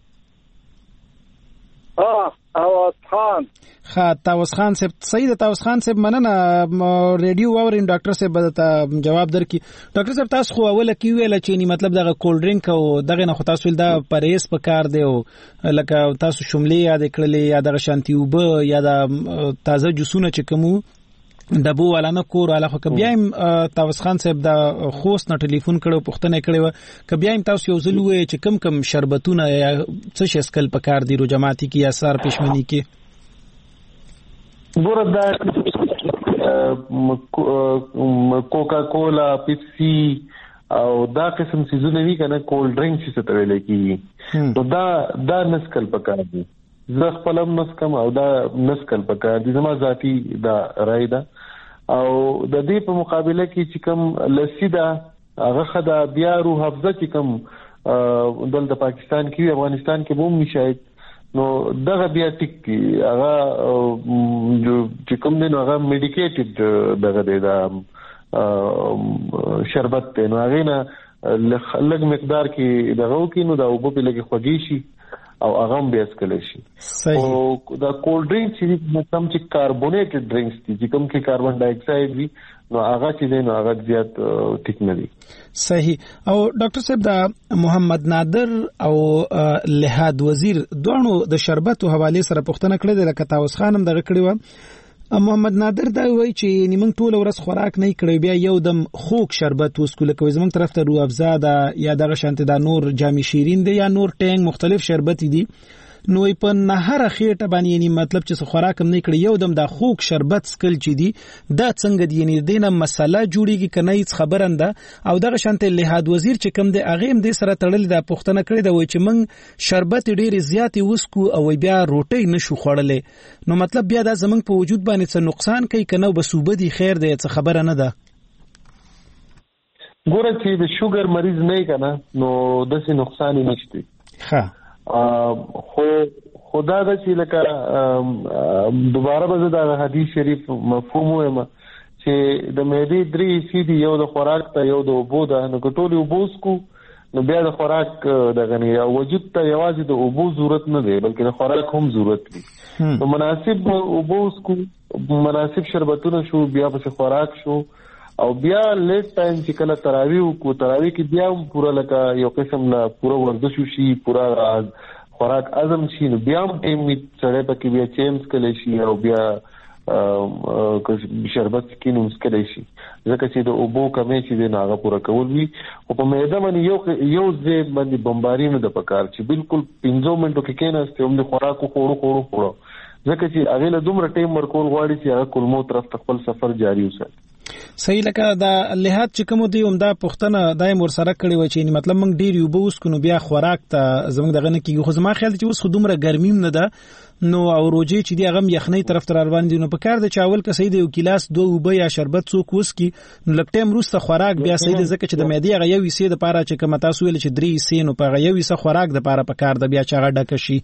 ا تاوس خان. ها تاوس خان صاحب صحیح ده. تاوس خان صاحب مننه ریډیو اورین ډاکټر صاحب ته جواب درکې. ډاکټر صاحب تاسو خو اوله کې ویل چې ني مطلب دغه کولډ ډرینک او دغه نه خو تاسو ول دا پرهیز پکار دی او لکه تاسو شملې یاد کړلې یا دغه شانتي وب یا د تازه جوسونه چې کوم د بو والا نه کور والا خو بیا هم تاوس خان صاحب د خوست نه ټلیفون کړو پښتنه کړو ک بیا هم تاسو یو ځل وې چې کم کم شربتونه یا څه شسکل پکار دی رو جماعتي کې یا سار پښمنی کې ګور دا کوکا کولا پیپسي او دا قسم سيزونه وی کنه کولډ ډرینګ څه ته ویل کیږي نو دا دا نسکل پکار دی زه خپلم نسکم او دا نسکل پکار دي زما ذاتی دا رائے ده او د دې په مقابله کې چې کوم لسی دا هغه خدا بیا روح حفظه چې کوم دلته پاکستان کې افغانستان کې بوم نشایت نو دغه بیا ټیک کی هغه چې کوم نه هغه میډیکیټډ دغه دی دا شربت ته نو هغه نه لږ مقدار کې دغه کې نو دا وبو په لګي خوږی شي او هغه هم بیس کلی شي او دا کولډ ډرینګ چې کوم چې کاربونیټډ ډرینګز دي چې کوم کې کاربن ډای اکساید وي نو هغه چې دی نو هغه زیات ټیک نه دي. صحیح. او ډاکټر صاحب دا محمد نادر او لحاد وزیر دوه د شربت او حواله سره پوښتنه کړې ده لکه تاوس خانم دغه کړې و. محمد نادر دا وایي چې نیمنګ ټول ورځ خوراک نه کړی بیا یو دم خوک شربت وسکول کوي زمونږ طرف ته روح افزا ده یا دغه شانت دا نور جامي شیرین دي یا نور ټینګ مختلف شربت دي نو په نهر خېټه باندې یعنی مطلب چې خوراک هم نه کړی یو دم دا خوک شربت سکل چي دي دا څنګه دي یعنی دینه مسله جوړیږي کنه هیڅ خبرنده او دغه شانت لحاد وزیر چې کوم دی اغه هم دې سره تړل دا پښتنه کړی دا وای چې من شربت ډېر زیات وسکو او بیا روټي نشو خړلې نو مطلب بیا دا زمنګ په وجود باندې څه نقصان کوي کنه بسوبه دي خیر دی څه خبره نه ده. ګوره چې د شوګر مریض نه کنه نو داسې نقصان نشته. ها خو خدا د چې لکه دوباره به د حدیث شریف مفهوم وایم چې د معدې درې سیدی یو د خوراک ته یو د اوبو ده نو ټول اوبو سکو نو بیا د خوراک د غنی وجود ته یوازې د اوبو ضرورت نه دی بلکې د خوراک هم ضرورت دی نو مناسب اوبو سکو مناسب شربتونه شو بیا په خوراک شو او بیا لیټ ټایم چې کله تراویح کو تراویح کې بیا پورا لکه یو قسم لا پورا ورزش شي پورا خوراک اعظم شي نو بیا هم می سره پکې بیا چیمز کله شي او بیا شربت کې نو مسکل شي ځکه چې د اوبو کمې چې د ناغه پورا کول وي او په میده باندې یو یو ځای باندې بمباري نه د پکار چې بالکل پنځه منټو کې کېناسته هم د خوراکو خوړو خوړو خوړو ځکه چې هغه له دومره ټیم ورکول غواړي چې هغه کولمو طرف خپل سفر جاری وساتي. صحیح. لکه دا لحاد چې کوم دی هم دا پښتنه دایم ور سره کړی و چې مطلب موږ ډیر یو بوس کو نو بیا خوراک ته زموږ دغه نه کیږي خو زما خیال چې اوس خودمره ګرمیم نه ده نو او روجي چې دی هغه یخنۍ طرف تر روان دي نو په کار د چاول که صحیح دی یو ګلاس دوه وبې یا شربت څوک وسکي نو لکه ټیم روسته خوراک بیا صحیح دی ځکه چې د معدې هغه یو وسې د پاره چې کوم تاسو ویل چې درې سې نو په هغه یو وسه خوراک د پاره په کار د بیا چې هغه ډک شي.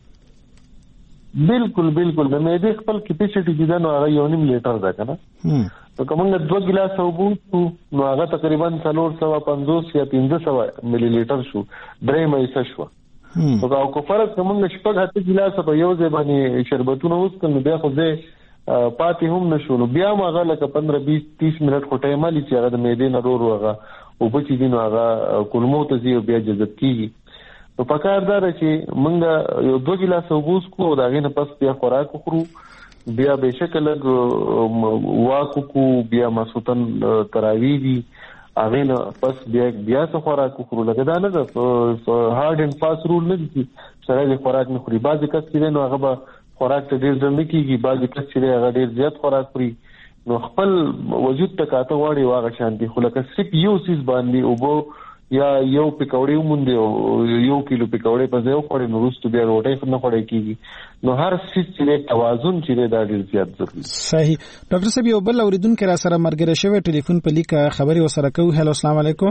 بالکل بالکل د معدې خپل کیپیسټي چې دا نو هغه یو نیم لیټر ده کنه نو کومه دوه ګلاس اوبو نو هغه تقریبا څلور سوه پنځوس یا پنځه سوه ملي لیټر شو درې مېسه شو نو او کو فرض کومه شپږ هته ګلاس په یو ځای باندې شربتونه وڅکل بیا خو زه پاتې هم نشو نو بیا هغه لکه پندرہ بیس تیس منټ خو ټایم لري چې هغه د معدې نه ورو هغه او په چې دینو هغه کولمو ته زیو بیا جذب کیږي نو پکار دا چې موږ یو دوه ګلاس اوبو کو دا غینه پس بیا خوراک خورو بیا به شکل واکو کو بیا مسوتن تراویح دي هغه نه پس بیا بیا څه خوراک خورو لکه دا نه هارد اند فاست رول نه دي سره د خوراک نه خوري بعضی کس چې نو هغه به خوراک ته ډیر ځنه کیږي بعضی کس چې هغه ډیر زیات خوراک خوري نو خپل وجود ته کاته واړي واغه شانتي خو لکه صرف یو سیس باندې او بو یا یو پکوړې مونږ یو کیلو پکوړې په ځای وخورې نو وروسته بیا روټۍ نه خوړې کیږي نو هر څه چې توازن چې دا ډېر زیات ضروري. صحیح. ډاکټر صاحب یو بل اوریدونکو را سره مرګره شوی ټلیفون په لیکه خبري وسره کوو. هلو السلام علیکم.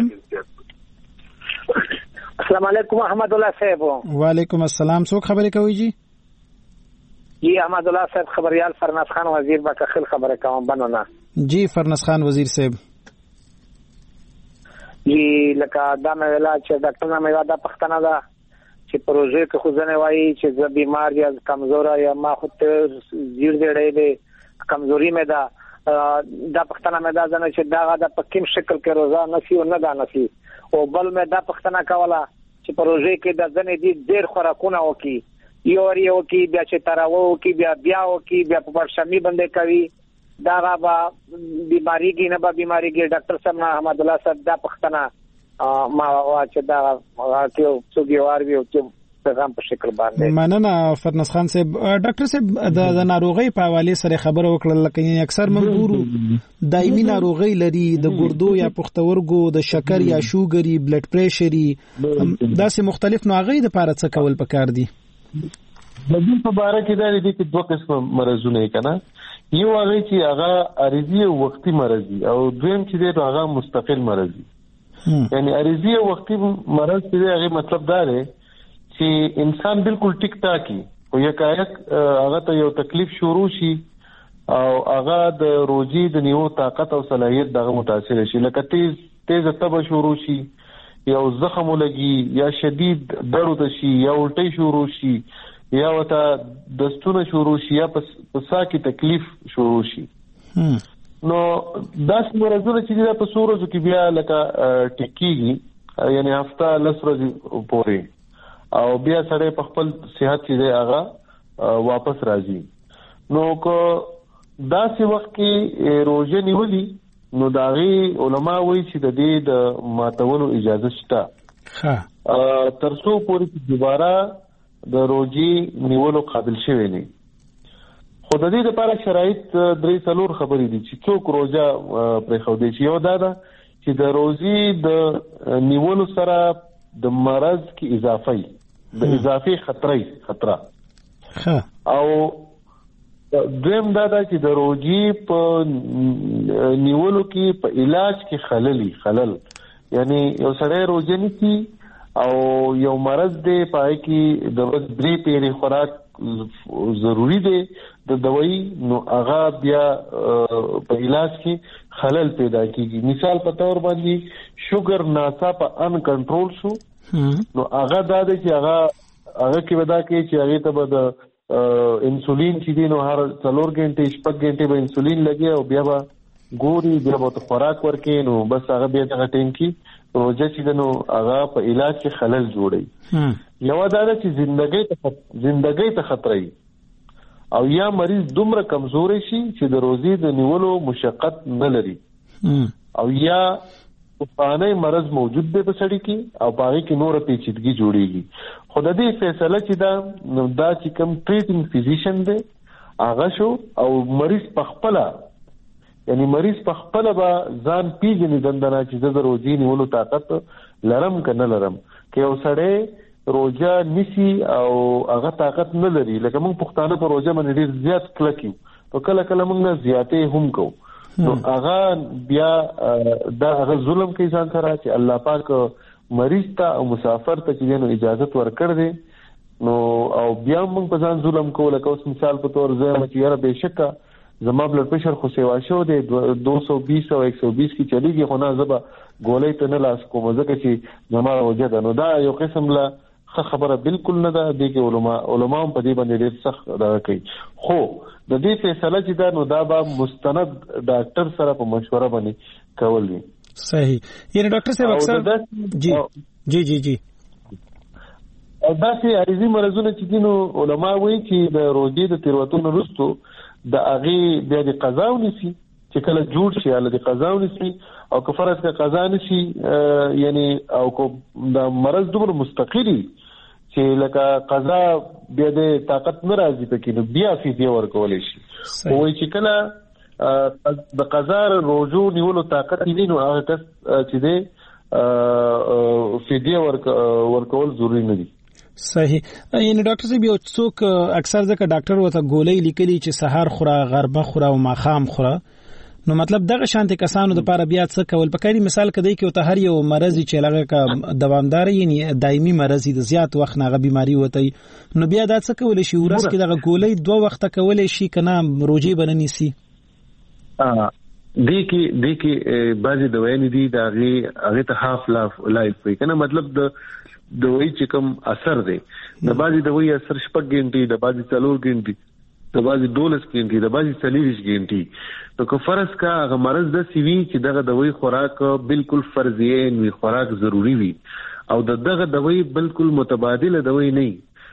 السلام علیکم احمد الله صاحب. وعلیکم السلام. څوک خبرې کوي جی؟ جی احمد الله صاحب خبريال فرناز خان وزیر باکه خل خبره کوم بنونه. جی فرناز خان وزیر صاحب. جی لکه دا مې ویلا چې ډاکټر نه مې واده پښتنه ده چې پروژې کې خو ځنه وایي چې زه بیمار یا کمزور یا ما خو ته زیر دی کمزوري مې ده دا پښتنه مې دا ځنه چې دا د پکیم شکل کې روزه نسی او نه دا نسی او بل مې دا پښتنه کوله چې پروژې کې د ځنه دي ډېر خوراکونه وکي یو ور یو کې بیا چې تراو کې بیا بیا وکي بیا په پرشمي باندې کوي دا با بیماری کې نه با بیماری کې ډاکټر صاحب نه احمد الله صاحب دا پښتنه ما واچ دا هغه څوګیوار ویو چې پیغام په شکل باندې مننه فرناز خان صاحب. ډاکټر صاحب د ناروغي په حواله سره خبره وکړل لکه اکثر منګورو دایمي ناروغي لري د ګردو یا پښتورګو د شکر یا شوګري بلډ پریشري داسې مختلف نوعي د پاره څه کول پکار دي؟ د دې په اړه کې دا دي چې دوه قسم مرزونه کنا یو هغه چې هغه عارضي او وختي مرض دي او دویم چې دی هغه مستقل مرض دي. یعنی عارضي او وختي مرض دی هغه مطلب دا دی چې انسان بالکل ټیک ټاکي او یکایک هغه ته یو تکلیف شروع شي او هغه د روزي د نیو طاقت او صلاحیت دغه متاثر شي لکه تیز تیز تب شروع شي یا زخم لګي یا شدید درد شي یا الټي شروع شي یا وتا دستونه شروع شي یا پسا کی تکلیف شروع شي. نو داس مرزونه چې دا په سورزو کې بیا لکه ټیکيږي یعنی هفته لس ورځې پورې او بیا سره په خپل صحت چې دی هغه واپس راځي. نو کو داسې وخت کې روزه نیولي نو داغي علما وایي چې د دې د ماتولو اجازه شته ها ترڅو پورې دوباره د روزي نیولو قابل شوی نه. خو د دې لپاره شرایط درې څلور خبرې دي چې څوک روزه پرې خو دي. یو دا ده چې د روزي د نیولو سره د مرض کې اضافي د اضافي خطرې خطر او دویم دا دا چې د روزي په نیولو کې په علاج کې خلل خلل یعنی یو سره روزه نيسي او یو مرض دی پای کې د درې پیری خوراک ضروری دی د دوايي نو هغه بیا په علاج کې خلل پیدا کیږي. مثال په تور باندې شوګر ناڅاپه ان کنټرول شو نو هغه دا دی چې هغه هغه کې ودا کې چې هغه ته به انسولین چې دی نو هر څلور غنټې شپږ غنټې به انسولین لګي او بیا به ګوري بیا به خوراک ورکې نو بس هغه بیا څنګه ټیم کې روزه چې نو هغه په علاج کې خلل جوړي. یو دا دی چې ژوندۍ ته ژوندۍ ته خطرې او یا مریض دومره کمزوري شي چې د روزي د نیولو مشقت نه لري او یا پخوانی مرض موجود دی په سړی کې او باغی کې نور پیچیدګي جوړیږي. خو د دې فیصله چې دا نو دا چې کوم ټریټینګ فزیشن دی هغه شو او مریض پخپله یعنی مریض پخپله به ځان پیژني دندنه چې د روزي نیولو طاقت لرم که نه لرم. که یو سړی روزه نیسي او هغه طاقت نه لري لکه موږ پښتانه په روزه باندې ډېر زیات کلک یو نو کله کله موږ نه زیاتې هم کوو نو هغه بیا دا هغه ظلم کوي ځان سره چې الله پاک مریض ته او مسافر ته چې نو اجازه ورکړ دي نو او بیا موږ په ځان ظلم کوو. لکه اوس مثال په تور زه چې یاره بهشکه زما بلډ پریشر خو سیوا شو دی دو سو بیس او ایک سو بیس کې چلیږي خو نه زبا ګولې ته نه لاس کوم ځکه چې زما روزه ده. نو دا یو قسم لا خبره بالکل نه ده. د کې علما علما هم په دې باندې ډېر سخت راکړي. خو د دې فیصله چې دا نو دا به مستند ډاکټر سره په مشوره باندې کول دي. صحیح. یعنی ډاکټر صاحب اکثر جی جی جی جی او دا چې عارضي مرزونه چې دینو علما وایي چې د روزي د تیروتنو وروسته د هغه بیا د قضا ونیسي چې کله جوړ شي ال د قضا ونیسي او که فرض کا قضا نشي یعنی او کو د مرز دومره مستقلی چې لکه قضا بیا د طاقت ناراضي پکې نو بیا فدیه ورکول شي. او چې کله د قضا روزو نیولو طاقت نه نو هغه کس چې د فدیه ورکول ضروری نه دي. صحیح. یعنی ډاکټر صاحب یو څوک اکثر ځکه ډاکټر وته ګولۍ لیکلي چې سحر خوره غربه خوره او ماخام خوره نو مطلب دغه شانتي کسانو د پاره بیا څه کول پکاري. مثال کدی کې ته هر یو مرض چې لږه کا دوامدار یعنی دایمي مرض د زیات وخت نه بیماری وته نو بیا دا څه کول شي ورس کې دغه ګولۍ دوه وخت کول شي کنه روزي بنني سي. ا دې کې دې کې بعضي دوايان دي دا غي هغه ته هاف لایف وي کنه مطلب د دوی چې کوم اثر دی د بعضي دوی اثر شپږ غنټې د بعضي څلور غنټې د بعضي دولس غنټې د بعضي څلور غنټې نو که فرض کا هغه مرض د سی وی چې دغه دوی خوراک بالکل فرضیه وي خوراک ضروری وي او دغه دوی بالکل متبادله دوی نه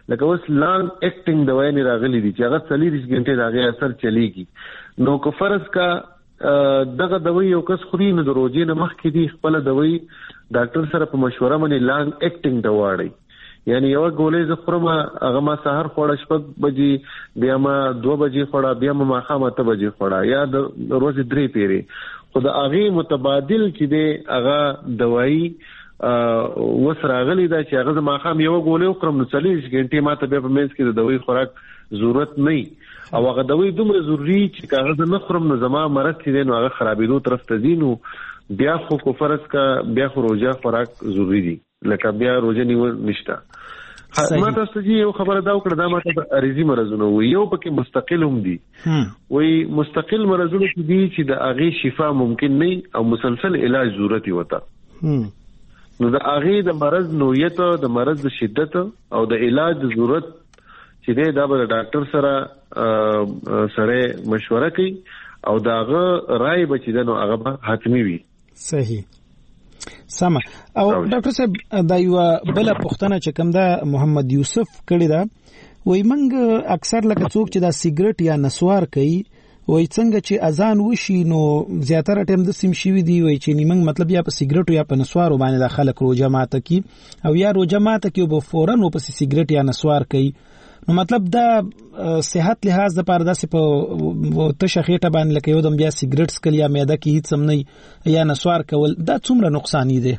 لکه اوس لانګ اکټینګ دوايي نه راغلي دي چې هغه څلور غنټې راغی اثر چلیږي نو کو فرض کا دغه دوايي یو کس خوري نو د روزي نه مخکې دي خپل دوايي ډاکټر سره په مشوره باندې لانګ اکټینګ دواړي یعنی یو ګولې زخرم هغه ما سحر خوړه شپږ بجې بیا ما دوه بجې خوړه بیا ما ماخامه ته بجې خوړه یا د ورځې درې پیری خو د هغه متبادل چې دی هغه دوايي وسراغلی دا چې هغه ماخام یو ګولې وکړم نو څلور غنټې ماته بیا په منځ کې د دوايي خوراک ضرورت نه او هغه دوی دومره ضروری چې کاغذ نه خورم نو زما مرض چې نو هغه خرابېدو طرف ته ځي نو بیا خو کو فرض کا بیا خو روزه خوراک ضروری دي لکه بیا روزه نیو نشته ما تاسو ته یو خبره دا وکړه دا ماته اریزي مرزونه وي یو پکې مستقل هم دي وي مستقل مرزونه دي چې د هغه شفا ممکن نه او مسلسل علاج ضرورت وتا نو د هغه د مرز نوعیت د مرز د شدت او د علاج د ضرورت چې دا به ډاکټر سره سره مشوره کوي او داغه رائے بچی دنو هغه حتمی وي صحیح سم او ډاکټر صاحب دا یو بل پښتنه چې کوم دا محمد یوسف کړی دا وای منګ اکثر لکه څوک چې دا سیګریټ یا نسوار کوي وای څنګه چې اذان وشي نو زیاتره ټیم د سیم شي وي وای چې نیمنګ مطلب یا په سیګریټ یا په نسوار باندې د خلک روزه ماته کی او یا روزه ماته کی او فورن په سیګریټ یا نسوار کوي نو مطلب دا صحت لحاظ د پاره داسې په تشخیټه باندې لکه یو دم بیا سیګریټ سکل یا معده کې هیڅ هم نه یا نسوار کول دا څومره نقصان دی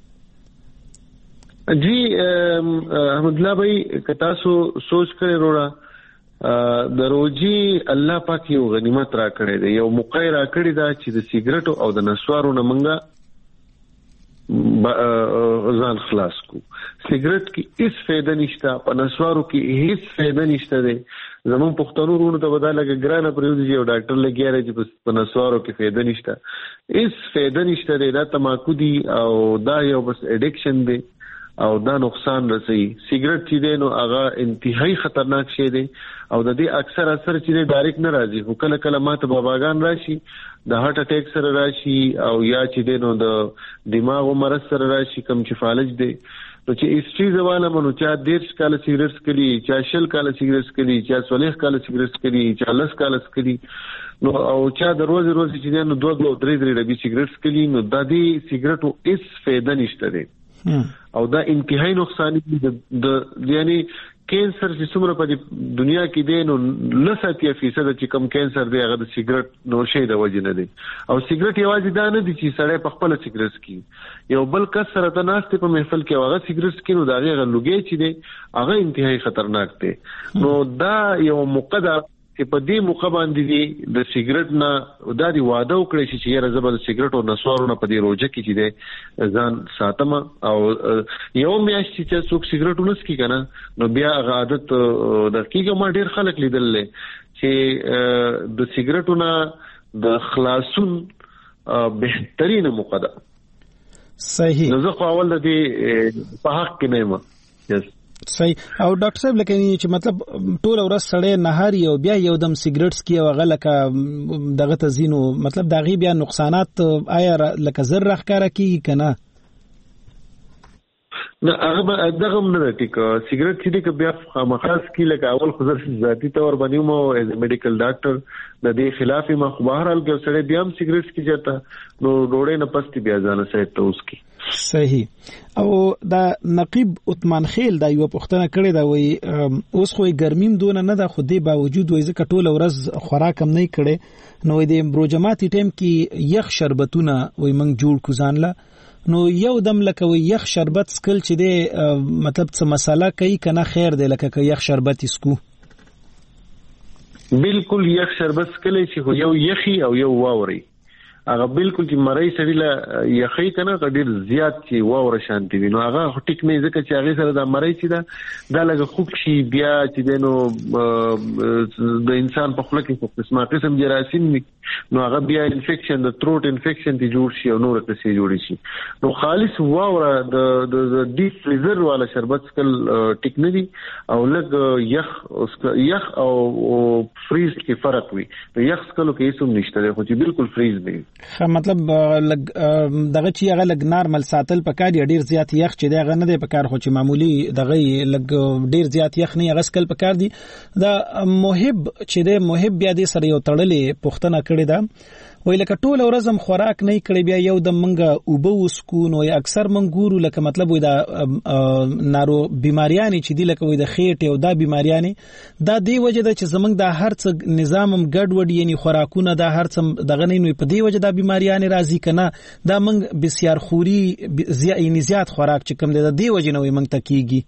جی احمد الله بھائی کتا سو سوچ کړی وروړه د روزي الله پاک یو غنیمت را کړی دی یو موقع را کړی دا چې د سیګریټ او د نسوارو نه منګه ځان خلاص کو سیګریټ کې هیڅ فائدہ نشته په نسوارو کې هیڅ فائدہ نشته دی زمون پښتنو ورونو ته بداله کې ګرانه پریوځي یو ډاکټر لګیا راځي په نسوارو کې فائدہ نشته هیڅ فائدہ نشته دی دا تماکو دی او دا یو بس اډیکشن دی او دا نقصان رسي سیګریټ چې دی نو هغه انتهایی خطرناک شی دی او د دې اکثر اثر چې ډایرکټ نه راځي خو کله کله ماته باباګان راشي د هارت اٹیک سره راشي او یا چې دی نو د دماغ مرض سره راشي کم چې فالج دی نو چې هیڅ زمانه منو چې ډیر کال سیګریټ کلی چې شل کال سیګریټ کلی چې څولېخ کال سیګریټ کلی چې لس کال کلی نو او چې د روز روز چې دی نو دوه دوه درې درې ډبې سیګریټ کلی نو د دې سیګریټو هیڅ فائدہ نشته دی او دا انتهایی نقصان دي د یعنی کینسر چې څومره په دنیا کې دی نو لساتیا فیصد چې کم کینسر دی هغه د سیګریټ نوشي د وجې نه دی او سیګریټ یوازې دا نه دي چې سړی په خپل سیګریټ کې یو بل کس سره ته ناشته په محفل کې هغه سیګریټ کې نو دا هغه لوګي چې دی هغه انتهایی خطرناک دی نو دا یو مقدر چې په دې موقع باندې دی د سیګریټ نه دا دی واده وکړي چې یې زبر سیګریټ او نسوارو نه په دې روزه کې چې دی ځان ساتم او یو میاشت چې څوک سیګریټ ونسکي کنه نو بیا عادت د کیګه ما ډیر خلک لیدل چې د سیګریټو نه د خلاصون بهترین موقع ده صحیح نو زه خو اول د دې په حق کې نه یم یس صحیح او ډاکټر صاحب لکه چې مطلب ټول ورځ سړی نهار یو بیا یو دم سیګریټس کې او غلکه دغه تزینو مطلب دغه بیا نقصانات آیا لکه زر راخکاره کیږي کنه نه هغه دغه نه ټیک سیګریټ چې د بیا خامخاس کی لکه اول خو ذاتی تور باندې مو ایز میډیکل ډاکټر د دې خلاف ما خو بهر حال کې سره بیا هم سیګریټس کی جاتا نو ډوړې نه پستی بیا ځان سره ته اوس کی صحیح او دا نقیب عثمان خیل دا یو پښتنه کړی دا وای اوس خو ګرمیم دون نه دا خو دې باوجود وای ځکه ټول ورځ خوراک هم نه کړي نو د بروجماتي ټیم کې یخ شربتونه وای منګ جوړ کو ځانله نو یو دم لکه وی یخ شربت سکل چې دی مطلب څه مساله کوي کنه خیر دی لکه که یخ شربت اسکو بالکل یخ شربت سکل چې یو یخي او یو واوري هغه بالکل چې مړی سړی لا یخی کنه ډیر زیات چې واوره شانتي وي نو هغه ټیک نه ځکه چې هغه سره د مړی چې دا دا لږه خوب شي بیا چې دنو د انسان په خله کې په قسمه قسم جراثیم نو هغه بیا انفیکشن د تروټ انفیکشن تی جوړ شي او نور څه جوړ شي نو خالص واوره د د ډیپ فریزر والا شربت سکل ټیک نه دي او لږ یخ یخ او فریز کې فرق وي نو یخ سکلو کې هیڅ نشته خو چې بالکل فریز دی خا مطلب دغه چې هغه لګ نارمل ساتل پکار ډیر زیات یخ چې دغه نه دی پکار خو چې معمولی دغه لګ ډیر زیات یخ نه غسکل پکار دی دا محب چې د محب بیا د سره یو تړلې پښتنه کړی دا وای لکه ټول ورځم خوراک نه کړی بیا یو د منګه او به وسکون او اکثر منګورو لکه مطلب وای دا نارو بیماریانی چې دی لکه وای د خېټه او دا بیماریانی دا دی وجه د چې زمنګ د هرڅ نظامم ګډوډ یعنی خوراکونه د هرڅ دغه نه په دی وجه د بیماریانی راځي کنه دا منګ بسیار خوري یعنی زیات خوراک چې کم دی د دی وجه نه منګ تکیږي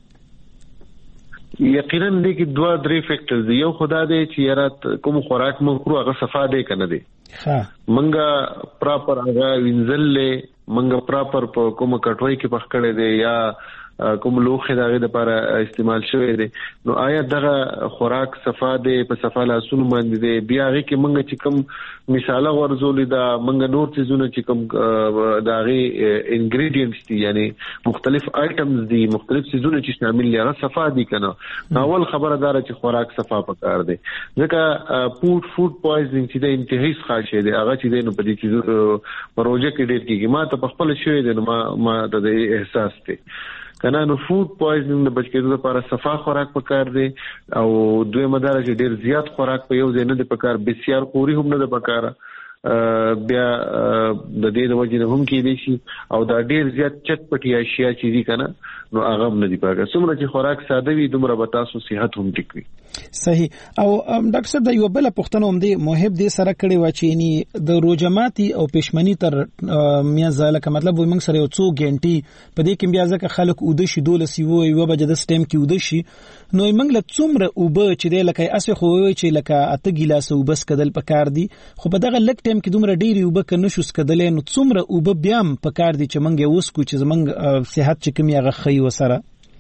یقینا دې کې دوه درې فیکټرز یو خدا دې چې یاره کوم خوراک مونږ خورو هغه صفا دی کنه دی ها منګه پراپر هغه وینځل منګه پراپر په کوم کټوي کې پخ کړي دی یا کوم لوخه دغه د لپاره استعمال شوی دی نو آیا دغه خوراک صفا دی په صفا لاسونو باندې دی بیا هغه کې منګه چې کوم مثاله ورزولې دا منګه نور چیزونه چې کوم دغه انګریډینټس دي یعنی مختلف آیټمز دي مختلف چیزونه چې شامل دي هغه صفا دي کنه اول خبره دار چې خوراک صفا پکار دی ځکه فود فود پویزنینګ چې د انتهایی ښه دی هغه چې د په دې چیزو پروژه کې ډېر کیږي ما ته په خپل شوی دی نو ما ما د احساس دی کنه نو فود پویزنینګ د بچکیدو لپاره صفا خوراک پکار دی او دوی مدار چې ډیر زیات خوراک په یو ځای نه دی پکار بسیار خوري هم نه دی پکار بیا د دې د وجې نه هم کې دي شي او دا ډیر زیات چټپټي اشیاء چې دي کنه نو هغه هم نه دی پکار څومره چې خوراک ساده وي دومره به تاسو صحت هم ټیک وي صحیح او ډاکټر صاحب د یو بل پښتنه هم دی محب دي سره کړي و چې ني د روزماتي او پښمنی تر میازاله کا مطلب وي موږ سره یو څو غنټي په دې کې بیا ځکه خلک اود شي دولسي وو یو بجې د سټیم کې اود شي نو موږ له څومره اوب چې دی لکه اسه خو وي چې لکه اته ګلاسه وبس کدل پکار دي خو په دغه لک ټیم کې دومره ډیری اوب کنه شو سکدلې نو څومره اوب بیا پکار دي چې موږ وسکو چې زمنګ صحت چې کوم یغه خي وسره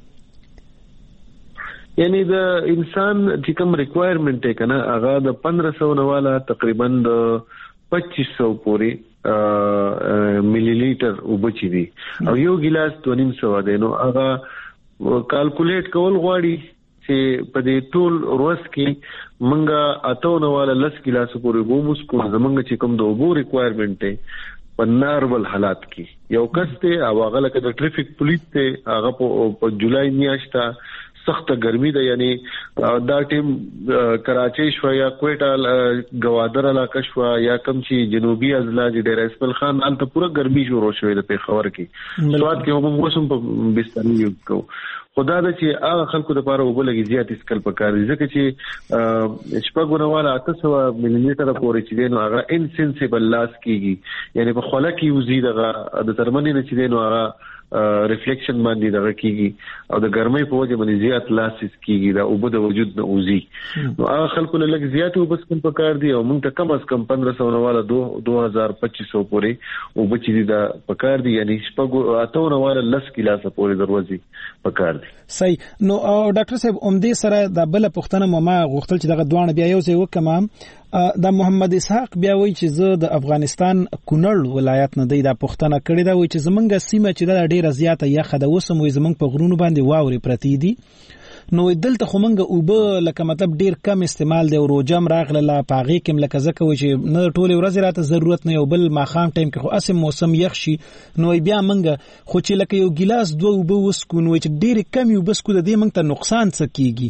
یعنی د انسان چې کوم ریکوایرمنٹ دی کنه هغه د پندرہ سو نواله تقریبا د پچیس سو پورې ملي لیټر وبچي دي او یو ګلاس دو نیم سو دی نو هغه کالکولیټ کول غواړي چې په دې ټول ورځ کې منګه اتو نواله لس ګلاس پورې وبوس کو زمنګ چې کوم د وبو ریکوایرمنٹ دی په نارمل حالات کې یو کس ته او هغه لکه د ټریفیک پولیس ته هغه په جولای میاشته سخت ګرمي ده یعنی دا ټیم کراچي شو یا کوټه گوادر علاقه شو یا کم چې جنوبي اضلاع د ډیر اسمل خان الته پوره ګرمي شروع شوې ده په خبر کې سواد کې هم موسم په بستر یو کو خدا د چې هغه خلکو د لپاره وبلګي زیات اسکل پکار دي ځکه چې شپږونه اته سو ملي لیټر پورې چې دینو هغه انسنسیبل لاس کیږي یعنی په خوله کې وزي دغه د ترمنې نه چې دینو هغه ریفلیکشن باندې دغه کیږي او د ګرمۍ په وجه باندې زیات لاسس کیږي دا او د وجود نه اوزي نو هغه خلکو له لږ زیات وبس کم پکار دي او موږ ته کم از کم پندرہ سو نواله دو هزار پچیس سو پورې او بچی دي دا پکار دي یعنی شپږ اته نواله لس ګلاسه پورې دروازي پکار دي صحیح نو ډاکټر صاحب اومدې سره د بل پښتنه ما غوښتل چې دغه دوه بیا یو ځای وکم دا محمد اسحاق بیا وایي چې زه د افغانستان کونړ ولایت نه دی دا پښتنه کړی دا وایي چې زمونږ سیمه چې دا ډیره زیاته یخه ده اوس هم زمونږ په غرونو باندې واوري پرتی دي نو دلته خو مونږ اوبه لکه مطلب ډیر کم استعمال دی او روجم راغله پاغي کوم لکه زکه وایي چې نه ټوله ورځ راته ضرورت نه یو بل ماخام ټایم کې خو اسم موسم یخ شي نو بیا مونږ خو چې لکه یو ګلاس دوه اوبه وسکو نو چې ډیر کم یو بس کو د دې مونږ ته نقصان څه کیږي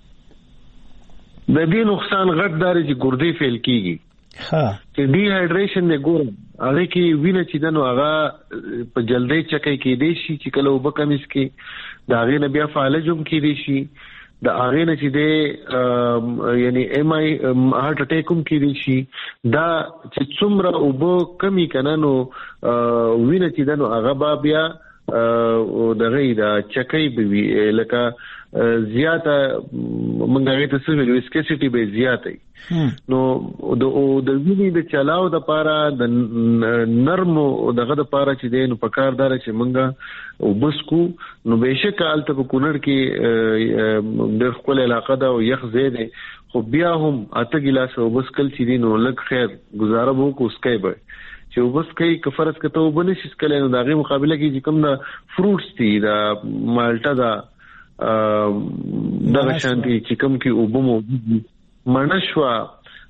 د دې نقصان غټ داري چې ګردې فیل کیږي ها چې ډي هایډریشن نه ګورم هغه کې وینه چې دنو هغه په جلدی چکه کې دی شي چې کله وبکمس کې دا غي نه بیا فالجوم کې دی شي دا هغه نه چې دی یعنی ایم آی هارت اٹیک هم کې دی شي دا چې څومره وب کمی کنه نو وینه چې دنو هغه بیا دغه دا چکه به لکه زیاته منګه ته څه ویل سکیسټی به زیاته نو د د ویني د چلاو د پاره د نرم دغه د پاره چې دین په کار دار چې منګه وبسکو نو بهشکه الته په کونړ کې د خپل علاقې دا یخ زیاده خو بیا هم اته ګلاس وبسکل چې دین ولک خیر گزاره وو کو اسکای به چې وبس کوي کفرت کته وبنه شي سکل نو دغه مقابله کې چې کوم د فروټس دي د مالټا دا دغه شانتي چې کوم کې وبمو منشوا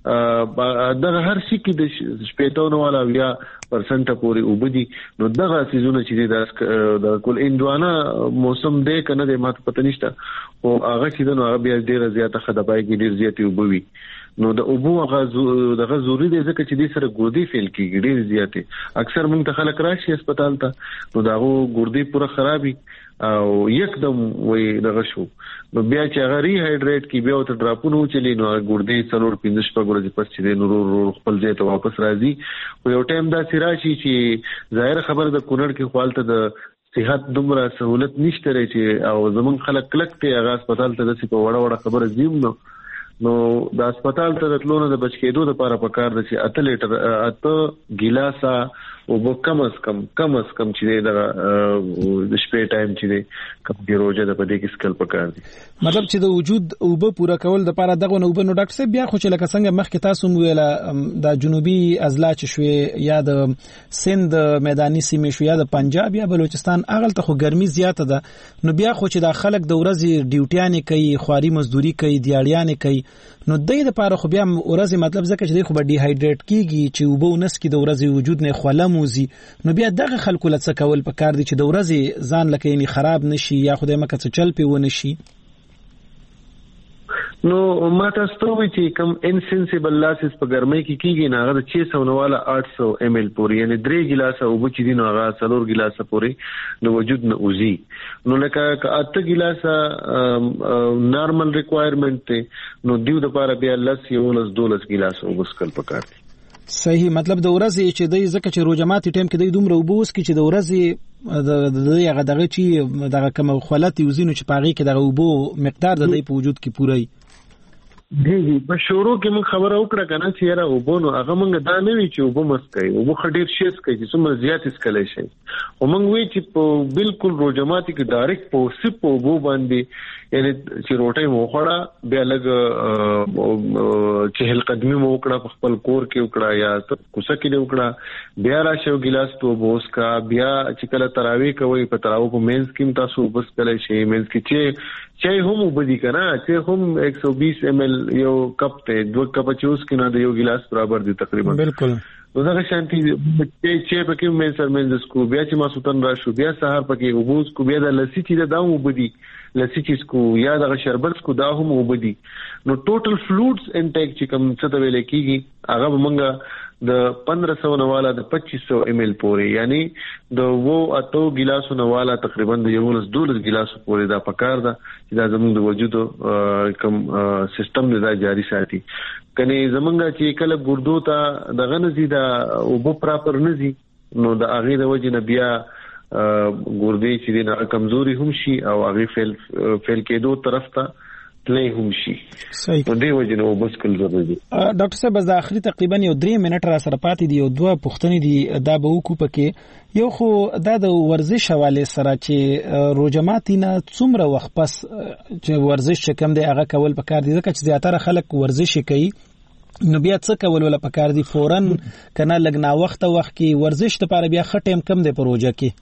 دغه هر شي کې د شپېتو والا بیا پرسنټ پورې وبدي نو دغه سيزونه چې د کول اندوانا موسم دې کنه د ماته پته نشته او هغه چې نو هغه بیا ډیره زیاته خدای کې ډیر زیاتې وبوي نو د اوبو هغه دغه ضروري دی ځکه چې د سره ګردي فیل کېږي ډیر زیاتې اکثر موږ ته خلک راشي هسپتال ته نو داغه ګردي پوره خرابي او یکدم وې دغه شو نو بیا چې هغه ری هایډریټ کی بیا ته ډراپونه چلی نو ګردي څلور پنځه شپږ ورځې پس چې نور ورو خپل ځای ته واپس راځي او یو ټایم دا سراشي چې ظاهر خبر د کونړ کې خپلته د صحت دومره سہولت نشته لري چې او زمون خلک کلک ته هغه هسپتال ته د سی په وړه وړه خبره زیم نو نو د هسپتال ته راتلونه د بچ کېدو لپاره پکار د چې اته لیټر اته ګلاسا او به کم از کم کم از کم چې د د شپې ټایم چې کم دی روزه د پدې کې سکل پکار دي مطلب چې د وجود او به پورا کول د لپاره دغه نو نو ډاکټر صاحب بیا خو چې لکه څنګه مخکې تاسو ویل د جنوبي اضلاع چې شوي یا د سند میداني سیمې شو یا د پنجاب یا بلوچستان اغل ته خو ګرمي زیاته ده نو بیا خو چې د خلک د ورځې ډیوټیانې کوي خواري مزدوري کوي دیاړیانې کوي نو د دې لپاره خو بیا ورځې مطلب ځکه چې خو به ډي هایډریټ کیږي چې وبو نس کې د ورځې وجود نه خلم موزي نو بیا دغه خلکو لڅ کول پکار دي چې د ورځې ځان لکه یعنی خراب نشي یا خدای مکه څه چل پی ونه شي نو ما تاسو ته وی چې کم انسنسیبل لاسز په ګرمۍ کې کیږي نه هغه چھه سو نواله آठ سو ایم ال پورې یعنی درې ګلاسه او بچی دي نو هغه څلور ګلاسه پورې نو وجود نه اوزي نو لکه اته ګلاسه نارمل ریکوایرمنٹ ته نو دیو د لپاره بیا لس یو لس دولس ګلاسه او بسکل پکار دي صحیح مطلب د ورځې چې د زکه چې روزماتي ټیم کې د دومره وبوس کې چې د ورځې د دغه دغه چې دغه کوم خلاتي وزینو چې پاغي کې دغه وبو مقدار د دې په وجود کې پوره دی دی په شروع کې موږ خبره وکړه کنه چې یاره وبونو هغه موږ دا نه وی چې وبو مسکای وبو خډیر شیس کوي چې څومره زیات اسکلې شي او موږ وی چې په بالکل روزماتي کې ډایرکټ په سپ وبو باندې یعنی چې روټي مو خړه بیا لګ چهل قدمي مو وکړه په خپل کور کې وکړه یا کوڅه کې وکړه بیا راشو ګلاس ته بوس کا بیا چې کله تراوی کوي په تراو په مینز کې تاسو بس کله شي مینز کې چې چای هم وبدي کنه چې هم ایک سو بیس ایم ال یو کپ ته دوه کپ چوس کنه د یو ګلاس برابر دي تقریبا بالکل نو دا شانتي چې چې پکې مې سر مې سکو بیا چې ما سوتن را شو بیا سهار پکې وبوس کو بیا د لسی چې دا وبدي لسی چې کو یا د شربت کو دا هم وبدي نو ټوټل فلوډز انټیک چې کوم څه ته ویل کیږي هغه مونږه د پندرہ سو نواله د پچیس سو ایم ال پورې یعنی د وو اتو ګلاسو نواله تقریبا د یو لس دولس ګلاسو پورې دا پکار ده چې دا زموږ د وجود کوم سیستم نه دا جاری ساتي کني زمونږه چې کله ګردو ته د غنزي دا او بو پراپر نزي نو د اغه د وجه نه بیا ګردې چې د کمزوري هم شي او اغه فیل فیل کېدو طرف ته تلې هم شي صحیح په دې وجه نو بس کل ضروري دي ډاکټر صاحب د اخري تقریبا یو درې منټ را سره پاتې دي او دوه پوښتنې دي دا به وکړو پکې یو خو دا د ورزش حواله سره چې روزماتي نه څومره وخت پس چې ورزش کم دی هغه کول پکار دي ځکه چې زیاتره خلک ورزش کوي نو بیا څه کول ولا پکار دي فورن کنه لګنا وخت وخت کې ورزش لپاره بیا خټیم کم دی پروژه کې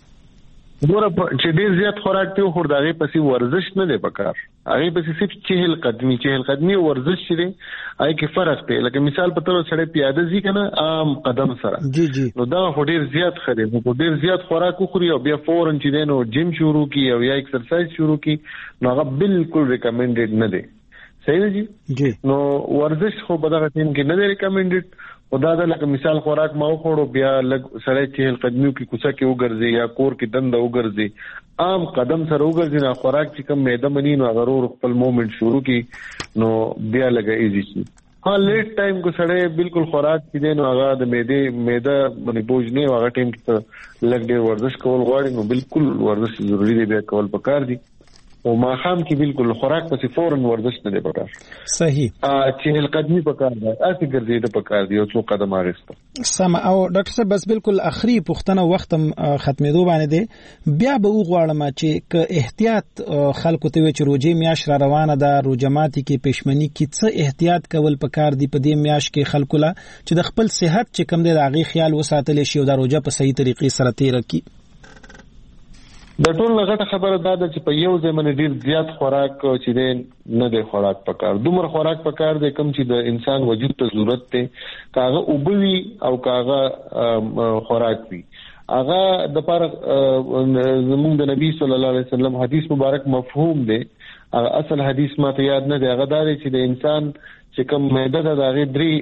ګوره چې ډیر زیات خوراک ته خور دغه پسې ورزش نه دی پکار هغه پسې صرف چهل قدمي چهل قدمي ورزش شری هغه کې فرق دی لکه مثال په تور سره پیاده ځي کنه عام قدم سره جی جی نو دا ډیر زیات خري نو ډیر زیات خوراک خوري او بیا فورن چې دینو جیم شروع کی او یا ایکسرسایز شروع کی نو هغه بالکل ریکمندډ نه دی صحیح دی جی نو ورزش خو په دغه ټیم کې نه دی ریکمندډ او دا د لکه مثال خوراک ما وخوړو بیا لګ سره چهل قدمیو کې کوڅه کې وګرځي یا کور کې دند وګرځي عام قدم سره وګرځي نه خوراک چې کم معده منی نو غرور خپل مومنت شروع کی نو بیا لګا ایزی شي ها لیټ ټایم کو سره بالکل خوراک کې دین او هغه د معده معده باندې بوج نه هغه ټایم کې لګ ډیر ورزش کول غواړي نو بالکل ورزش ضروری دی بیا کول پکار دی او ما خام کې بالکل خوراک پسې فورن ورزش نه دی پکار صحیح ا چې قدمي پکار دی اته ګرځي د پکار دی او څو قدم اغسته سم او ډاکټر صاحب بس بالکل اخري پښتنه وختم ختمېدو باندې دی بیا به وغواړم چې ک احتیاط خلکو ته چې روزي میاش را روانه ده روزماتي کې پښمنی کې څه احتیاط کول پکار دی په دې میاش کې خلکو لا چې د خپل صحت چې کم دی د هغه خیال وساتل شي او د روزه په صحیح طریقې سره تیر کړي د ټول غټه خبره دا ده چې په یو ځای باندې ډیر زیات خوراک چې دی نه دی خوراک پکار. دومره خوراک پکار دی کم چې د انسان وجود ته ضرورت دی، کاغه اوبوي او کاغه خوراک وي. هغه د پر زموږ د نبی صلی الله علیه وسلم حدیث مبارک مفهوم دی. اصل حدیث ما ته یاد نه دی، هغه دا دی چې د انسان چې کوم معده ده دا غي درې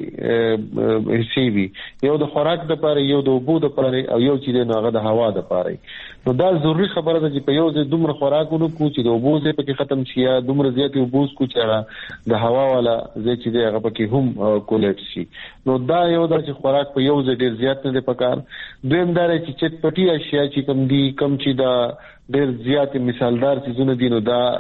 حصے وي، یو د خوراک د پاره، یو د اوبو د پاره، او یو چې د هغه د هوا د پاره. نو دا ضروری خبره ده چې په یو ځای دومره خوراکونو کو چې د اوبو ځای پکې ختم شي، یا دومره زیات اوبو کو چې د هوا والا ځای چې هغه پکې هم کولیټ شي. نو دا یو د چې خوراک په یو ځای ډیر زیات نه دی پکار. دویم دا چې چټ پټي اشیاء چې کم دي، کم چې دا ډیر زیات مثالدار چیزونه دي، نو دا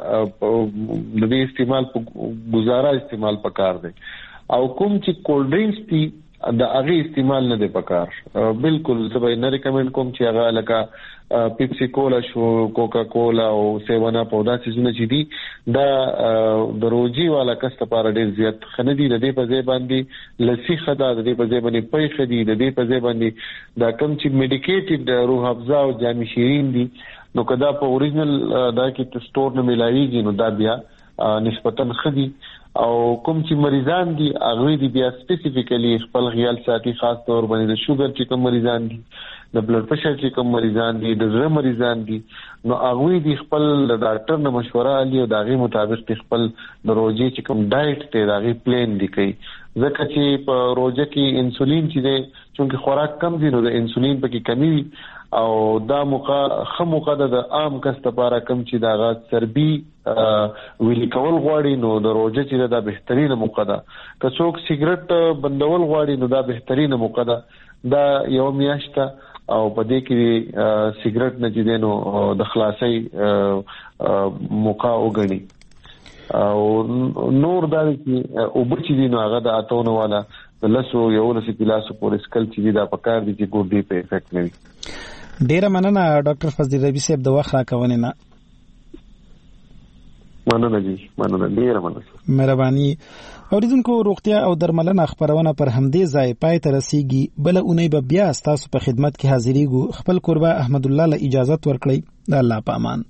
د دې استعمال په گزاره استعمال پکار دی. او کوم چې کولډ ډرینکس دي دا هغه استعمال نه دی پکار. بالکل زه به نه ریکمند کوم چې هغه لکه پیپسی کولا شو، کوکا کولا او سیون اپ او دا چیزونه چې دي دا د روجي والا کس لپاره ډیر زیات خندي. د دې په ځای باندې لسی خدا، د دې په ځای باندې پي خدي، د دې په ځای باندې دا کوم چې میډیکیټډ روح افزا او جامع شیرین دي، نو کدا په اوریجنل دا کې سٹور نه ملایږي، نو دا بیا نسبتاً خدي. او کوم چې مریضان دي هغه دي بیا سپیسیفیکلی خپل خیال ساتي، خاص طور باندې د شوګر چې کوم مریضان دي، د بلډ پريشر چې کوم مریضان دي، د زړه مریضان دي، نو هغه دي خپل ډاکټر نه مشوره علي او داغي مطابق خپل د روزي چې کوم ډایټ ته داغي پلان دي کوي. ځکه چې په روزه کې انسولین چې دی چې خوراک کم دي، نو د انسولین پکې کمی وي، او دا موقع خموقه د عام کس لپاره کم چې دا غا چربي ویلي کول غواړي، نو د روزه چې دا بهترینه موقع ده. که څوک سیګریټ بندول غواړي، نو دا بهترینه موقع ده. دا یو میاشت او په دې کې سیګریټ نه چې دینو د خلاصي موقع وګڼي. او نور دا چې او بچی دي نو هغه د اتونو والا د لسو یو لسو کلاسو پورې سکل چې دا پکار دي چې ګوډي په افیکټ نه وي. ډیره مننه ډاکټر فضل ربی صاحب د وخت راکونه نه. مننه جی، مننه ډیره مننه. مهرباني. اوریدونکو روغتیا او درملنه خبرونه پر همدې ځای پای ته رسیږي. بل اونۍ به بیا تاسو په خدمت کې حاضرېږو. خپل قربا احمد الله له اجازه ورکړئ. د الله په امان.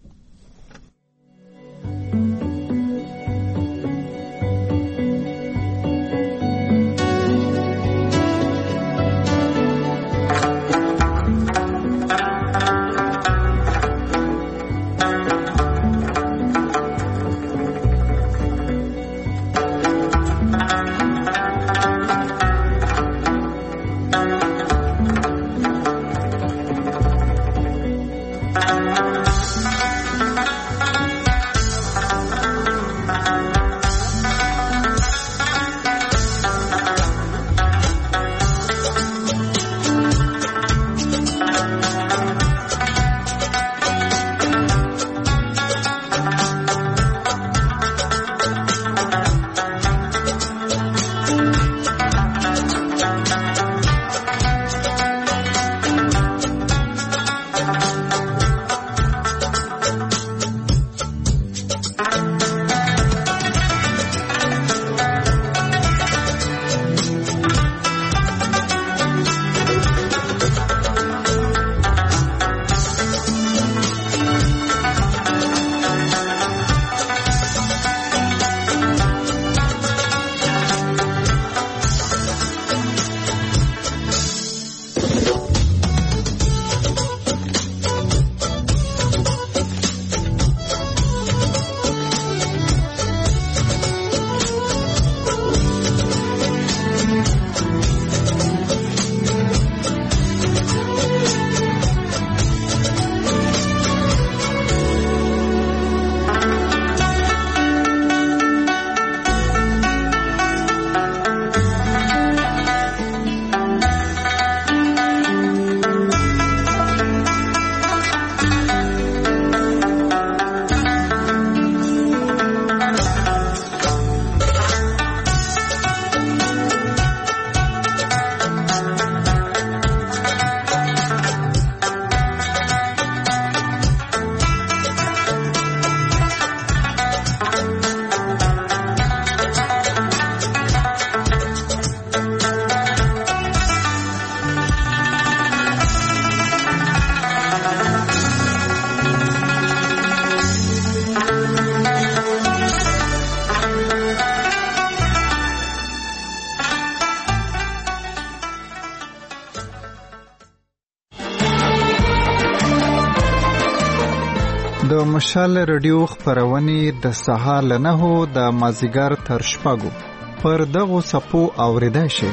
د مشال رادیو خبرونه د سهار له نهو د مازیګر تر شپږو پر دغو صفو اوریدای شي.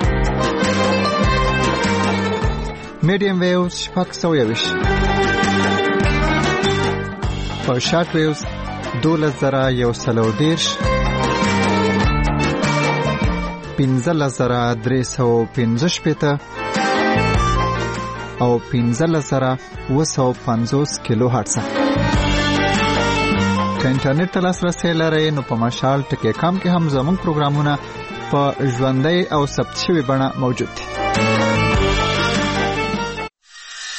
میډیم ویوز شپږ سوه یویشت، په شارټ ویوز دولس زره یو سل او دېرش، پنځلس زره درې سوه پنځه شپېته او پنځلس زره اوه سوه پنځوس کیلو هرتز. که انټرنیټ ته لاسرسی لرئ نو په مشال ټکی کام کې هم زموږ پروګرامونه په ژوندۍ او ثبت شوي بڼه موجود دي.